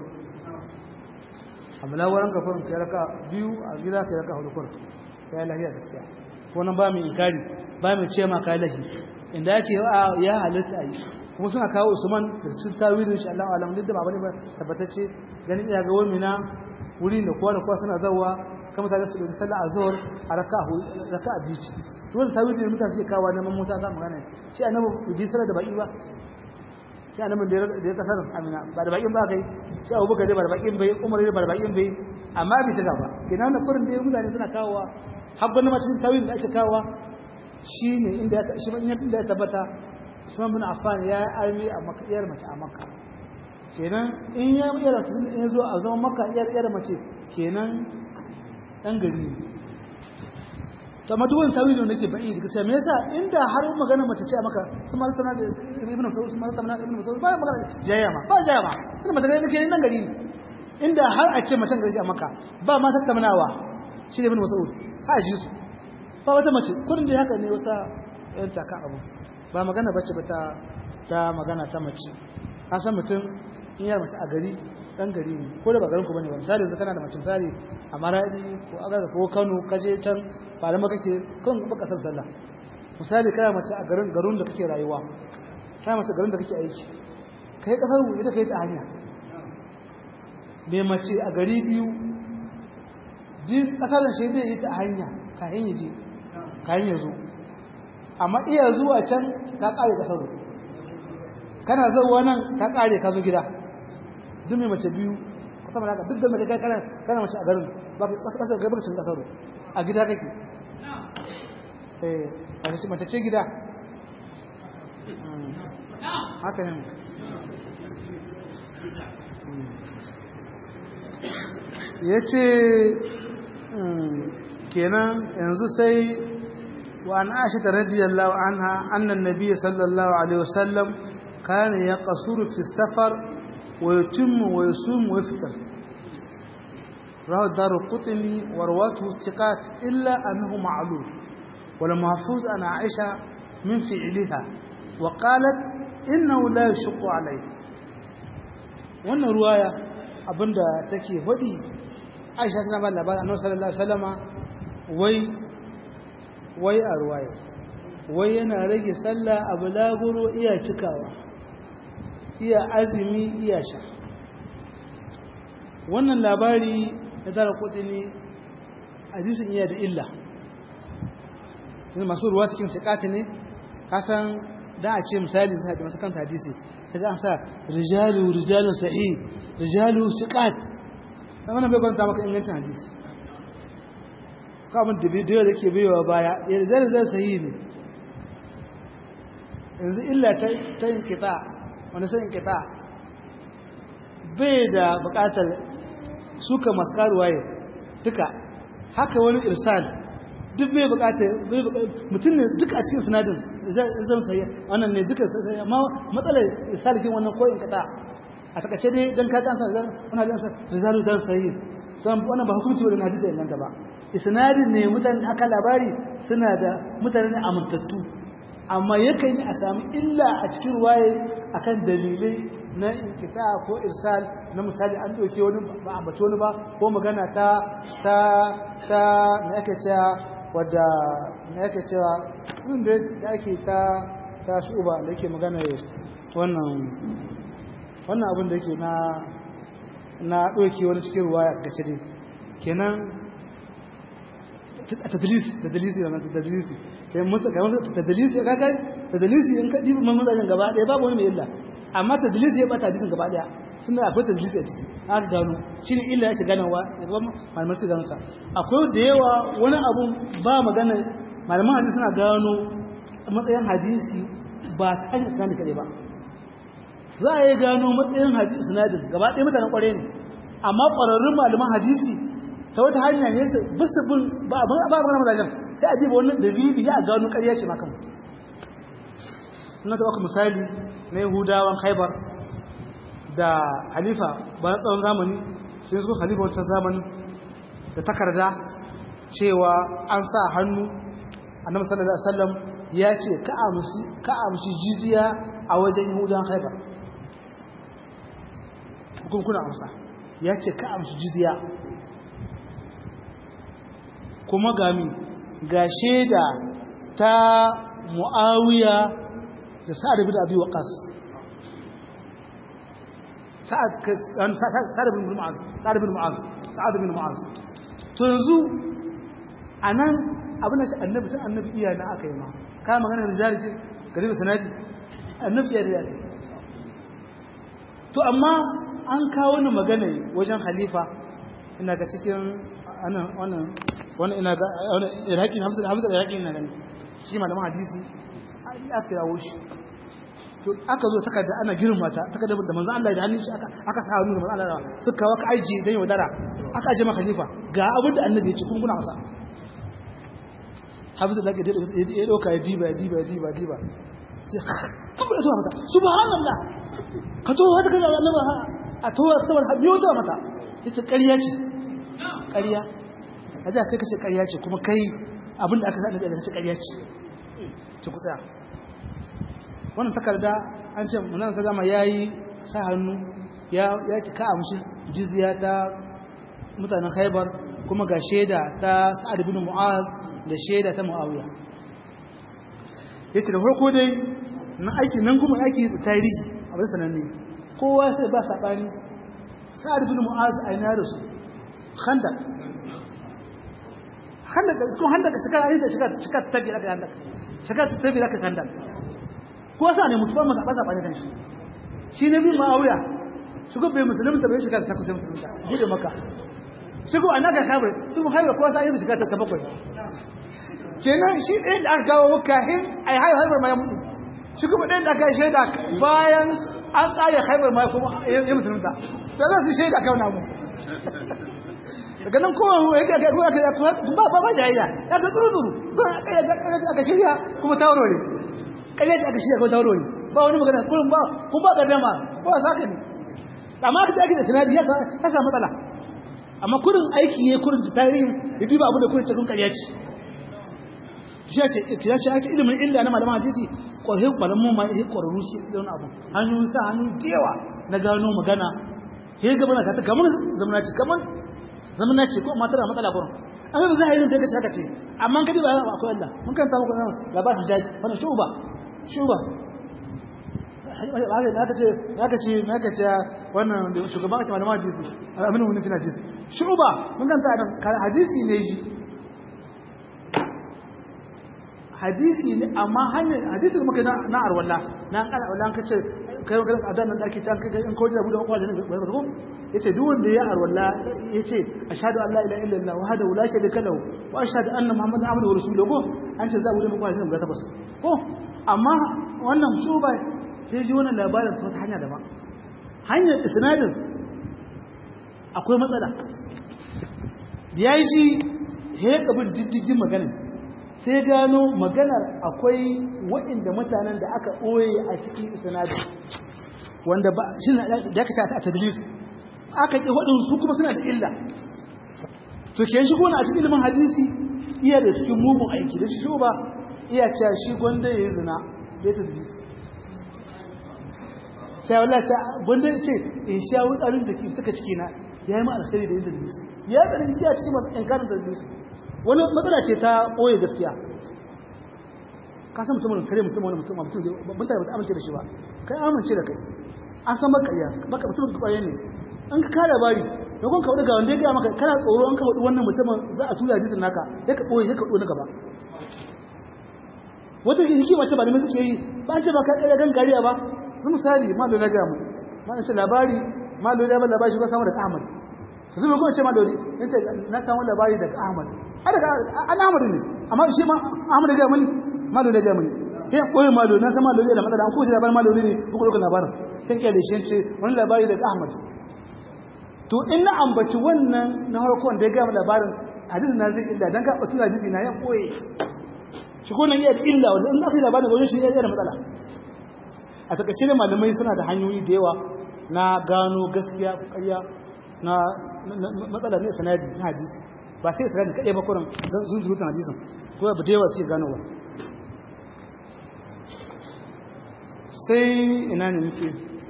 amma waran ka kurin ka raka biyu a gida ka raka hudu kurin ya lahiya gaskiya wannan ba mu inkari ba mu ce ma kai lahi inda yake ya halitta yi kuma suna kawo Usman da cikin tawilin shi Allah alam duk da ba bane ba tabbatacce ganin iya ga wani na wuri da kowa suna zawa kamar ta su da sallah azhar a raka'a biyu dole tawilin mutane sai kawo neman mota za mu gane shi annabi bai sallah da baki ba shi annabi da ya kasar amina ba da bakin ba kai shi Abubakar da ba da bakin bai Umar da ba da bakin bai amma bai ci gaba kenan na kurin da mutane suna kawo habban ma cikin tawilin da ake kawo shine inda ya tabbata Usman bin Affan ya armi a makiyar mace a Makka kenan in ya iya rasul in zo a zaman Makka iyar mace kenan dan gari to maduwan tawilin nake ba'i da sai me yasa inda har magana mace ce a Makka sun ma tana da Ibn Mas'ud sun ma tana da Ibn Mas'ud ba magana jayama ina mace ne dan gari inda har a ce macen gari a Makka ba ma tattaunawa shi Ibn Mas'ud ha ji su ba wata mace kurin da haka ne wata yanta ka abu ba magana bace ba ta magana ta mace ka san mutum in yar mace a gari dan gari ne ko da ba garin ku bane ba misali yanzu kana da mace misali a Maradi ko Agaza ko Kano kaje can ba da maka kake kan ba kasar sallah misali kana mace a garin da kake rayuwa kana mace garin da kake aiki kai kasar mu ita kai ta hanya me mace a gari biyu din kasaran shi zai yi ta hanya kayan yaje kayan yazo amma iya zuwa can ka kare ka sauro kana zuwa nan ka kare ka zo gida duk mai mace biyu ka sama haka duk da mai kai kana mace a garin ba ka kasar ga baka cin ka sauro a gida kake a cikin mace ce gida haka ne yace kenan yanzu sai وعن عائشة رضي الله عنها أن النبي صلى الله عليه وسلم كان يقصر في السفر ويتم ويصوم ويفطر رواه الدارقطني ورواته الثقات إلا أنه معلول والمحفوظ عن عائشة من فعلها وقالت إنه لا يشق عليه وأن رواية أبدا تكي هدي عائشة كما قال النبي صلى الله عليه وسلم wai a ruwaya wai yana rage sallah a bulaguro iya cikawa iya azumi iya sha wannan labari da tara kudi ne hadisin iya da illa masu ruwa cikin sikati ne kasan da a ce misali da masu kanta hadisi kaga an sa rijalun sahih rijalu siqat wannan bai kwanta maka ingancin hadisi kamun da bidiyo da ke biyowa baya zai sahi ne yanzu illa ta yin kita wani sai yin kita bai da bukatar suka masu karuwaye duka haka wani irsal duk bai bukatar mutum ne duka a cikin sinadin zan sayi wannan ne duka sai amma matsalar irsalikin wannan ko in kita a takace dai don ka kansa wani hadin rizalu dan sayi wannan ba hukunci wadda hadisi ya ganta ba isnadin ne mutane aka labari suna da mutane amintattu amma yakan yi a sami illa a cikin ruwaye akan dalilai na inkita ko irsal na misali an doke wani ba ambace wani ba ko magana ta na yake cewa wadda na yake cewa inda yake ta shuba da yake magana wannan wannan abin da yake na ɗauki wani cikin ruwa ya gace dai kenan tadlisi in ka dibi mazajen gaba ɗaya babu wani mai illa amma tadlisi ya bata hadisin gaba ɗaya sun da akwai tadlisi a ciki aka gano shi ne illa yake ganawa ya ba malamar su gano ka akwai da yawa wani abun ba magana malaman hadisi suna gano matsayin hadisi ba ta hanyar sinadin kaɗai ba za a yi gano matsayin hadisi sinadin gaba ɗaya mutanen ƙware ne amma ƙwararrun malaman hadisi ta wata hanya ne su bisu bin ba a magana mazajen sai a jiba wannan dalili ya gano ƙarya ce makan na taɓa misali na yahudawan haibar da halifa bayan tsawon zamani sai su halifa wancan zamanin da takarda cewa an sa hannu annabi sallallahu alaihi wasallam ya ce ka amshi jizya a wajen yahudawan haibar kuna amsa ya ce ka amshi jizya kuma ga shaida ta Muawiya da Sa'ad bin Abi Waqqas Sa'ad bin Mu'az to yanzu anan abin da annabi iya na aka yi ma ka magana rijali ce gari da sanadi annabi iya rijali to amma an kawo ni magana wajen khalifa ina ga cikin wannan ina ga Iraki Hamza Iraki ina gani shi malaman hadisi aka kirawo shi to aka zo takarda ana girma ta takarda da manzo Allah da hannun shi aka sa hannu da manzo Allah suka kawo ka aje dan yaudara aka aje maka khalifa ga abin da annabi ya ce kun kuna masa Hamza da ya doka ya diba sai kuma da mata subhanallah ka to wata kaza annabi a to saboda habiyo ta mata ita ƙarya ce ƙarya aje kai kace ƙarya ce kuma kai abinda aka sa annabi ya ce ƙarya ce ci kusa wannan takarda an ce manzon sallama yayi sa hannu ya ka amshi jizya ta mutanen Khaibar kuma ga sheda ta Sa'ad bin Mu'az da sheda ta Muawiya yace da farko dai na aiki nan kuma aiki da tarihi abin sananne kowa sai ba sabani Sa'ad bin Mu'az a ina da su Khandaq ko Khandaq shiga tabi aka Khandaq shiga tabi aka Khandaq ko sa ne mutuba masa ba sabani kan shi ne bin Muawiya shigo bai musulmi ta bai shiga ta kusa musulmi bude maka shigo anaka kabar su haiba ko sa yi shiga ta bakwai kenan shi ɗin da aka gawo kahin ai haibar ma ya mutu shi kuma ɗin da aka yi shaida bayan an ƙare haibar ma kuma ya musulunta da za su shaida kawo namu daga nan kowa ya ke ba jayayya ya ga tsuru don aka shirya kuma tauro ne ƙarya ce aka shirya kuma tauro ne ba wani magana kurin ba gardama ba sa ka ne amma aka ake da sinadi ya samu matsala amma kurin aiki ya kurin da tarihin ya duba abu da kurin cikin ƙarya ce ya ce ilimin illa na malaman hadisi ƙwararrun malaman ma ya ƙwararru shi da wani abu hanyoyin sa hannu jewa na gano magana ya gaba na kata kamar zamana ce ko matar da matsala kurin an yi zahirin da ya ce haka ce amma kadi ba akwai Allah mun kan samu kuma labar hujjaji wannan shuba haka ce wannan da shugaban ake malaman hadisi aminu wani fina hadisi shuba mun kan ta hadisi ne shi hadisi ne amma hanyar hadisi da muka na arwalla na alwala an kace kai ga adan nan dake can kai in koji da buɗe kwalin ne ba ko yace duk wanda ya arwalla yace ashhadu an la ilaha illallah wahdahu la sharika lahu wa ashhadu anna muhammadan abduhu wa rasuluhu an ce za mu buɗe kwalin ne tabbas ko amma wannan shuba sai ji wannan labarin ta hanya da ba hanyar isnadin akwai matsala yayi shi he kabin diddigin magana sai gano maganar akwai waɗanda mutanen da aka ɓoye a cikin isnadi wanda ba shi da aka ta tadlis aka ƙi waɗansu su kuma suna da illa to ke shi gona a cikin ilimin hadisi iya da cikin mugun aiki da shi ba iya cewa shi gwanda ya yi zina da ya tadlis sai wallah ta gwanda ya ce in sha wutsarin da suka ciki na ya yi ma alkhairi da yin tadlis ya tsarin iya cikin masu inkarin tadlis wani matsala ce ta ɓoye gaskiya ka san mutum kare mutum wani mutum mutane ba ta amince da shi ba kai amince da kai an san makariya baka mutum kwaye ne an ka kare labari da kun kawo daga wanda ya gaya maka kana tsoro an ka faɗi wannan mutumin za a tura hadisin naka ya ka ɓoye ya ka na gaba wata hikima ta malamai suke yi ba an ce ba ka ƙarya kan kariya ba su misali malo na gaya mu ma ce labari malo ya ba labari shi ba samu daga Ahmad ka zuba kuma ce malo ne ce na samu labari daga Ahmad an Ahmad ne amma shi ma Ahmad ya gaya mani malo ya gaya mani sai ɓoye malo na san malo da matsala an kuma labarin malo ne ko kuma labarin kan kyale shi ce wani labari daga Ahmad to in na ambaci wannan na harkon da ya gama labarin hadisin na zai illa don ka ɓatu hadisi na ya ɓoye shi ko nan iya da illa wanda in aka yi labarin wajen shi ya da matsala a takaice da malamai suna da hanyoyi da yawa na gano gaskiya ko ƙarya na matsala ne sanadi na hadisi ba sai sanadi kaɗai ba kuran zunzurutun hadisin ko ba da yawa sai ganowa sai ina ne muke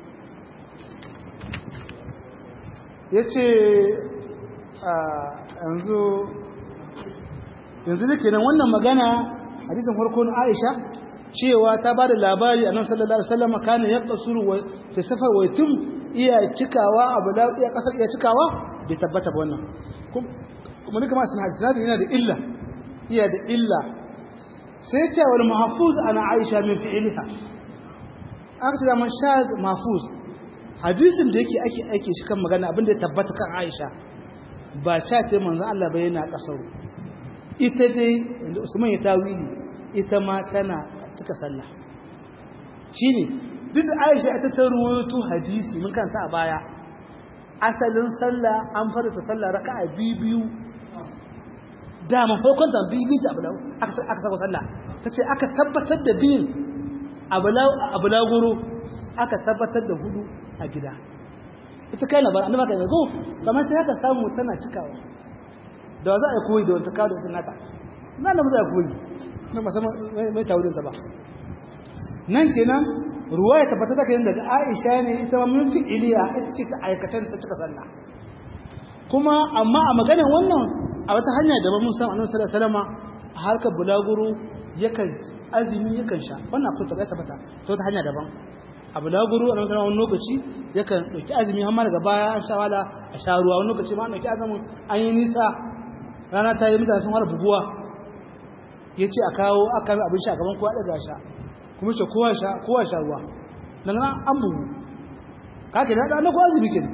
ya ce yanzu da kenan wannan magana hadisin farko na Aisha cewa ta ba da labari a nan sallallahu alaihi wasallam kana ya kasuru wa fi safar wa tum iya cikawa abu da iya kasar iya cikawa bai tabbata ba wannan kuma duka ma sanadin yana da illa iya da illa sai ce wal mahfuz ana Aisha min fi'liha aka ce da man shaz mahfuz hadisin da yake ake aike shi kan magana abinda ya tabbata kan Aisha ba ta ce manzo Allah bai yana kasaru ita dai inda Usman ya tawili ita ma tana cika sallah shine duk da Aisha ita ta ruwaito hadisi mun kanta a baya asalin sallah an farata sallah raka'a biyu da mun farkon da biyu ta abulau aka saka sallah tace aka tabbatar da biyun abulaguro aka tabbatar da hudu a gida ita kai labar annaba kai go kamar sai aka samu tana cikawa da za a koyi da wata kawo da nata nan da za a koyi na musamman mai tawurin ta ba nan kenan ruwaya tabbata take daga Aisha ne ita ma mun fi iliya ita ce ta aikatan ta cika sallah kuma amma a maganar wannan a wata hanya da mun san Annabi sallallahu alaihi wasallam a harkar bulaguro yakan azumi yakan sha wannan ko ta tabbata ta wata hanya daban abu laguru a nan wani lokaci yakan ɗauki azumi har daga baya an sha wala a sha ruwa wani lokaci ma an ɗauki azumin an yi nisa rana ta yi mutane sun fara buguwa ya ce a kawo aka yi abin sha gaban kowa daga sha kuma ce kowa sha ruwa nan an bugu kake da ɗan kowa azumi ke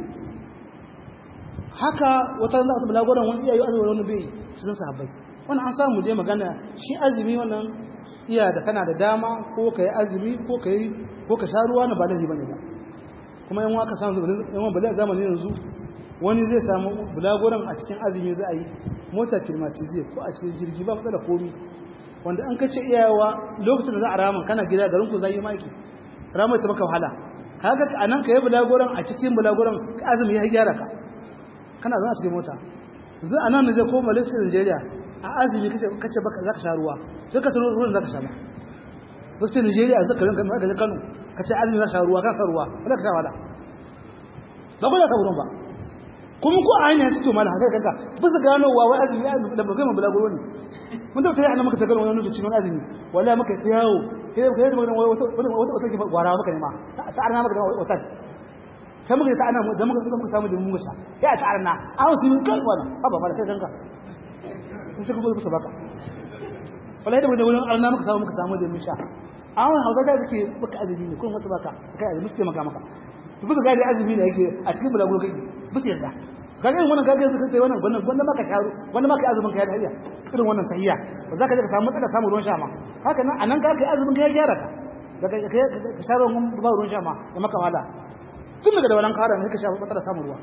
haka wata za a taɓa laguran wani iyayi azumi wani bai cikin sahabbai wannan an samu je magana shi azumi wannan iya da kana da dama ko ka yi azumi ko ka sha ruwa na ba laifi bane ba kuma yan waka samu yan bala zamani yanzu wani zai samu bulagoran a cikin azumi za a yi mota climatize ko a cikin jirgi ba matsala komi wanda an kace iyawa lokacin da za a rama kana gida garin ku zai maki rama ta maka wahala kaga anan ka yi bulagoran a cikin bulagoran ka azumi ya gyara ka kana zama a cikin mota yanzu anan ne zai ko Malaysia Nigeria a azumi kace baka zaka sha ruwa sai ka tsoro ruwan zaka sha ba lokacin Nigeria zaka ranka ga Kano kace azumi zaka sha ruwa ka ruwa zaka sha wala ba ko da ka buron ba kuma ko a hanyar suke mala haka kanka bisa gano wa wai azumi da ba gama bulaguro ne mun da tayi annabi maka ta gano wannan lokacin azumi wallahi maka yawo kai da magana wata ke gwara maka ne ma ta arna maka wata sai muka ta ana da muka samu da mun musha ya ta arna an su min kai wannan ba ba kai kanka sai kuma su baka wallahi da wurin arna muka samu da musha an hausa da kake baka azumi ne kun wata baka kai azumi sai maka to bisa gadi azumi ne yake a cikin bulaguro kai bisa yarda kaga wannan kaga yanzu kai wannan gwanda maka sharu gwanda maka azumin kai da hariya irin wannan tahiyya ba za ka je ka samu matsala samu ruwan sha ma haka nan anan ka kai azumin kai ya gyara ka daga ka sharu mun ba ruwan sha ma da maka wala tun daga da wannan kara ne ka sha matsala samu ruwa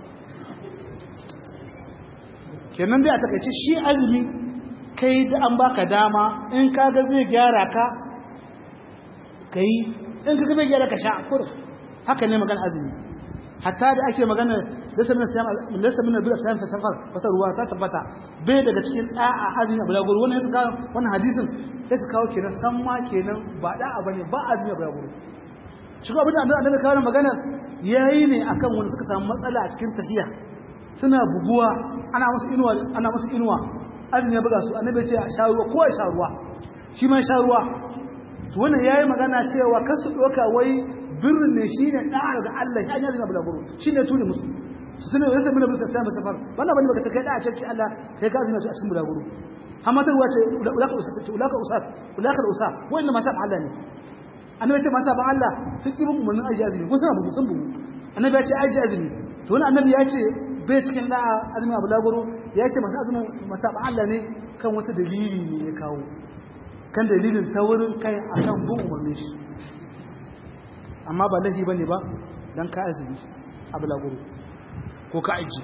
kenan dai a takaice shi azumi kai da an baka dama in kaga zai gyara ka kai in kaga bai gyara ka sha kurum haka ne magana azumi hatta da ake magana lasa min bil aslam fa safar wata ruwa ta tabbata bai daga cikin da'a azumi abu laguru wannan yasa kawo wannan hadisin sai su kawo kenan san ma kenan ba da'a bane ba azumi abu laguru shi ko abin da annabi kawo magana yayi ne akan wanda suka samu matsala a cikin tahiyya suna buguwa ana musu inuwa azumi ya buga su annabi ya ce sha ruwa ko sha ruwa shi ma sha ruwa to wannan yayi magana cewa kasu doka wai birrin ne shine da'a ga Allah ya yi azumi bulaguro shine tuni musu sunan yasa mun musu sai safar wannan bane baka ce kai da'a ce Allah kai ka azumi a cikin bulaguro amma ta wace ulaka usat wanda ma saba Allah ne annabi ce ma saba Allah sun ki bin umarnin aji azumi ko suna bugu sun bugu annabi ya ce aji azumi to wannan annabi ya ce bai cikin da'a azumi a bulaguro ya ce masu azumin masaba Allah ne kan wata dalili ne ya kawo kan dalilin ta wurin kai akan bin umarnin shi amma ba lahi bane ba dan ka azumi a bulaguro ko ka aji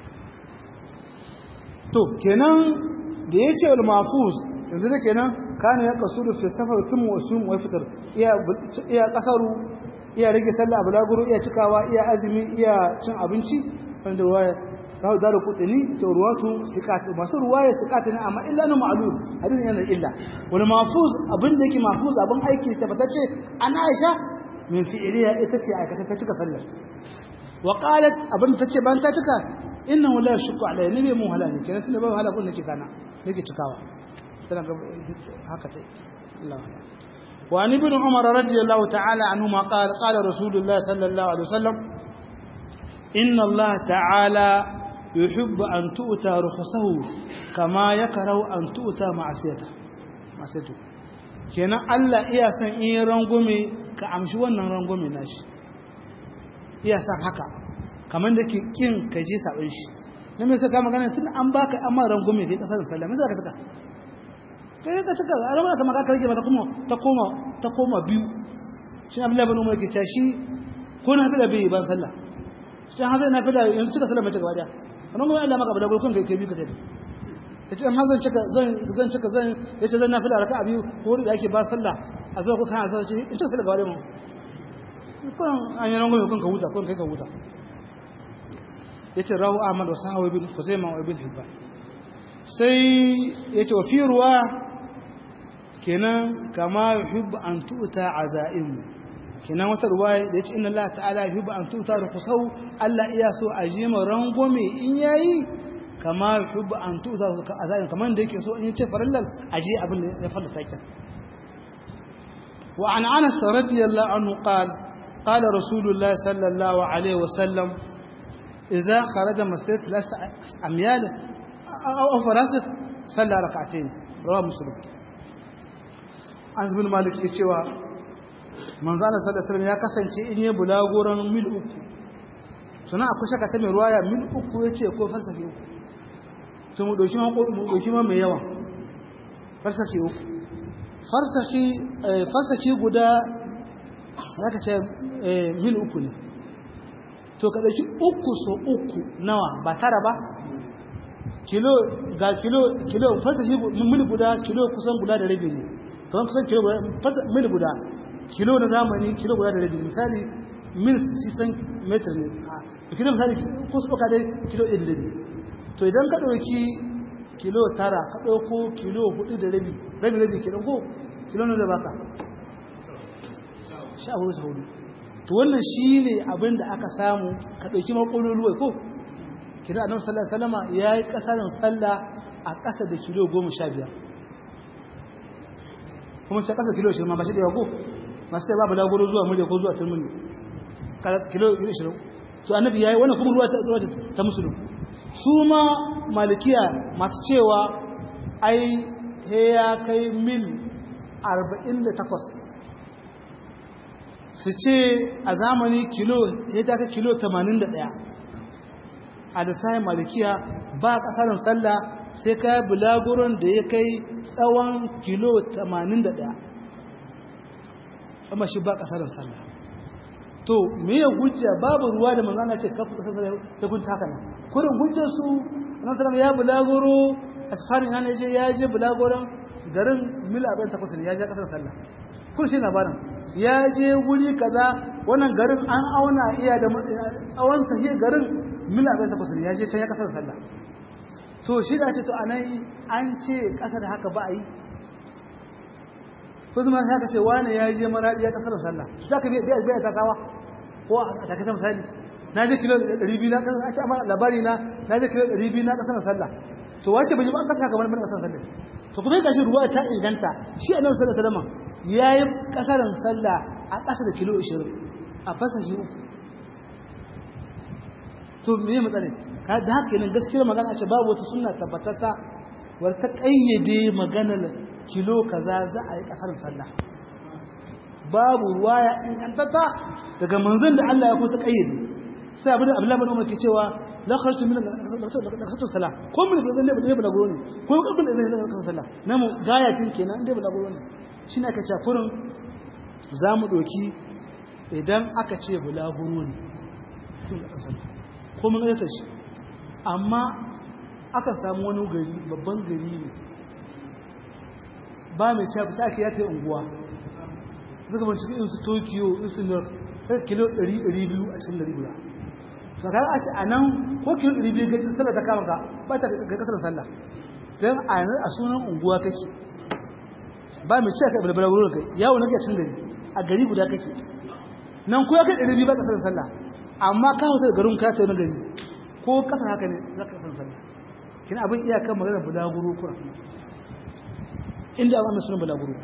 to kenan da yace al mafuz yanzu da kenan kana ya kasuru fi safar tumu wa sum wa fitr iya kasaru iya rage sallah a bulaguro iya cikawa iya azumi iya cin abinci wanda ruwaya kawo da kudini to ruwatu sikat masu ruwaya sikat ne amma illa na ma'lul hadisin yana illa wal mahfuz abin da yake mahfuz abin aiki tabbatacce ana Aisha min fi'liya ita ce aikata ta cika sallar wa qalat abin tace ban ta cika innahu la yashku alayhi nabi mu halani kenan tunda ba hala kun nake kana nake cikawa tana haka tai Allah wa ibn Umar radiyallahu ta'ala anhuma qala rasulullah sallallahu alaihi wasallam إن الله تعالى يحب أن تؤتى رخصه كما يكره أن تؤتى معصيته kenan Allah iya san in rangume ka amshi wannan rangume nashi iya san haka kamar da ke kin ka je sabon shi na me saka magana tun an baka amma rangume kai kasar sallah me saka taka kai ka taka a ramar kamar ka rage maka kuma ta koma biyu shi Abdullahi ibn Umar ke tashi ko na fida bai ban sallah sai hazan na fida yanzu cika sallah mace gaba daya wannan kuma Allah maka bada gurkun kai bi ka tafi kace an hazan cika zan cika zan yace zan na fida raka'a biyu ko da yake ba sallah a zo ko kana zo ce in cika sallah gaba daya mu kun an yi rango kun ka huta kun kai ka huta yace rawu Ahmad wa sahawi bin Khuzaimah wa ibn Hibban sai yace wa fi ruwa kenan kama yuhibbu an tu'ta azaimu kenan wata ruwaya da yace inna Allah ta'ala yuhibbu an tu'ta rukhsahu Allah iya so a jima rangome in yayi kama yuhibbu an tu'ta azaimu kaman da yake so in yace farallal aje abin da ya falla takin wa an Anas radiyallahu anhu qala rasulullah sallallahu alaihi wasallam idza kharaja masjid thalath amyal aw farasat salla rak'atayn rawahu muslim an bin malik ya cewa manzo Allah sallallahu alaihi wasallam ya kasance in yi bulagoran mil 3 suna akwai shaka ta mai ruwaya mil 3 yace ko farsaki 3 to mu doki ma mai yawa farsaki 3 farsaki guda zaka ce mil 3 ne to ka dauki 3 so 3 nawa ba tara ba kilo farsaki mil guda kilo kusan guda da rabi ne kamar kusan kilo mil guda kilo na zamani kilo guda da rabi misali mil 600 meter ne a kilo misali ko su ɗauka dai kilo 1 da rabi to idan ka ɗauki kilo 9 ka ɗauko kilo 4 da rabi ke ɗauko kilo na da baka 14 to wannan shi ne abin da aka samu ka ɗauki makololuwa ko kira annabi sallallahu alaihi wasallam ya yi ƙasarin sallah a ƙasa da kilo 15 kuma sai kasa kilo 20 ba shi da yawa ko masu sai babu lagoro zuwa murya ko zuwa turmuni kilo 20 to annabi yayi wannan kuma ruwa ta musulun su ma malikiya masu cewa ai he ya kai mil 48 su ce a zamani kilo he ta kai kilo 81 a da sai malikiya ba kasarin sallah sai ka bulaguron da ya kai tsawon kilo 81 amma shi ba kasarin sallah to me ya hujja babu ruwa da manzana ce kafu kasar sallah ya kun taka nan kurin hujjar su annabi sallallahu ya bulaguro asfarin yana ya je bulaguron garin mil 48 ne ya je kasar sallah kun shi labarin ya je guri kaza wannan garin an auna iya da tsawon tahiyar garin mil 48 ne ya je can ya kasar sallah to shi da ce to anan an ce kasa da haka ba a yi ko zuma sai ka ce wani ya je maradi ya kasar sallah za ka bai ta kawa ko a takaice misali na je kilo 200 na kasar a ce amma labari na je kilo 200 na kasar sallah to wace bai ba an kasa kamar kasar sallah to kuma gashi ruwa ta inganta shi annabi sallallahu alaihi wasallam yayi kasarin sallah a kasa da kilo 20 a fasahi uku to me matsala ka da haka ne gaskiyar magana a ce babu wata sunna tabbatata wadda ta kayyade maganar kilo kaza za a yi kasar sallah babu ruwaya ingantata daga manzon da Allah ya ko ta kayyade sai abin da Abdullahi bin Umar ke cewa la kharatu min kasatu salah ko min da zan ne bala goro ne ko kabin da zan ne kasatu salah namu gayatin kenan dai bala goro ne shine aka ce kurin zamu doki idan aka ce bala goro ne ko mun ga shi amma aka samu wani gari babban gari ne ba mai cewa sai ake yata unguwa suka ban cikin su Tokyo su New York kilo 100 200 a cikin gari guda to kaga a ce anan ko kilo 200 ga sallah ta kama ka ba ta ga kasar sallah dan a sunan unguwa kake ba mai cewa kai balbala wurin kai yawo nake cikin gari a gari guda kake nan ko ya kai 200 ba kasar sallah amma ka hoto da garin ka ta wani gari ko kasar haka ne za ka kasar sallah kina abin iyakan magana bulaguro kura inda ba mai sunan bulaguro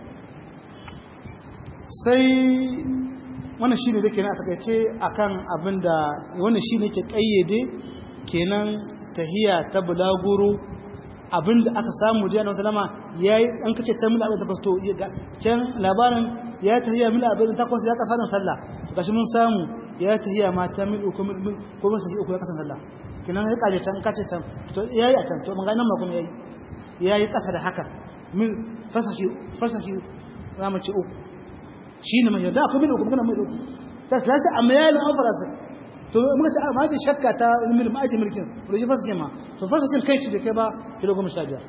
sai wannan shine da kenan a takaice akan abinda wannan shine ke kayyade kenan tahiya ta bulaguro abinda aka samu jiya na sallama yayi an kace ta mil abin ta fasto can labarin ya tahiya mil abin ta kwasa ya kasa nan sallah gashi mun samu ya tahiya ma ta mil uku ko ba sai uku ya kasa sallah kenan sai kaje can kace can to yayi a can to mun ga nan ma kuma yayi kasa da haka min fasahi zamu ce uku shine mai da kuma uku kana mai uku ta salasa amyal an farasa to muka ce ma ji shakka ta ilmin ma ji mulkin ruji fasahi ma to fasahin kai shi da kai ba kilo 15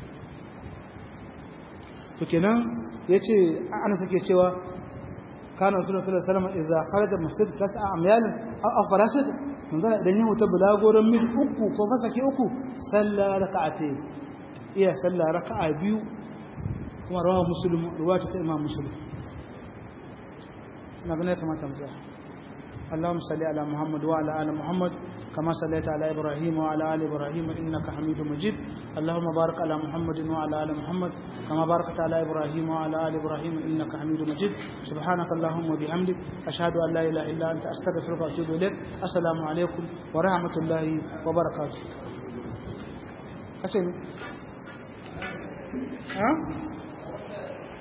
to kenan yace ana sake cewa kana sallallahu alaihi wasallam idza kharaja masjid tas'a amyal aw farasid mun ga idan yahu ta bulagoran mil uku ko fasaki uku salla rak'atayn iya salla raka'a biyu kuma rawa muslim ruwata ta imam muslim نبني كما تمزح اللهم صل على محمد وعلى آل محمد كما صليت على إبراهيم وعلى آل إبراهيم إنك حميد مجيد اللهم بارك على محمد وعلى آل محمد كما باركت على إبراهيم وعلى آل إبراهيم إنك حميد مجيد سبحانك اللهم وبحمدك أشهد أن لا إله إلا أنت أستغفرك وأتوب إليك السلام عليكم ورحمة الله وبركاته.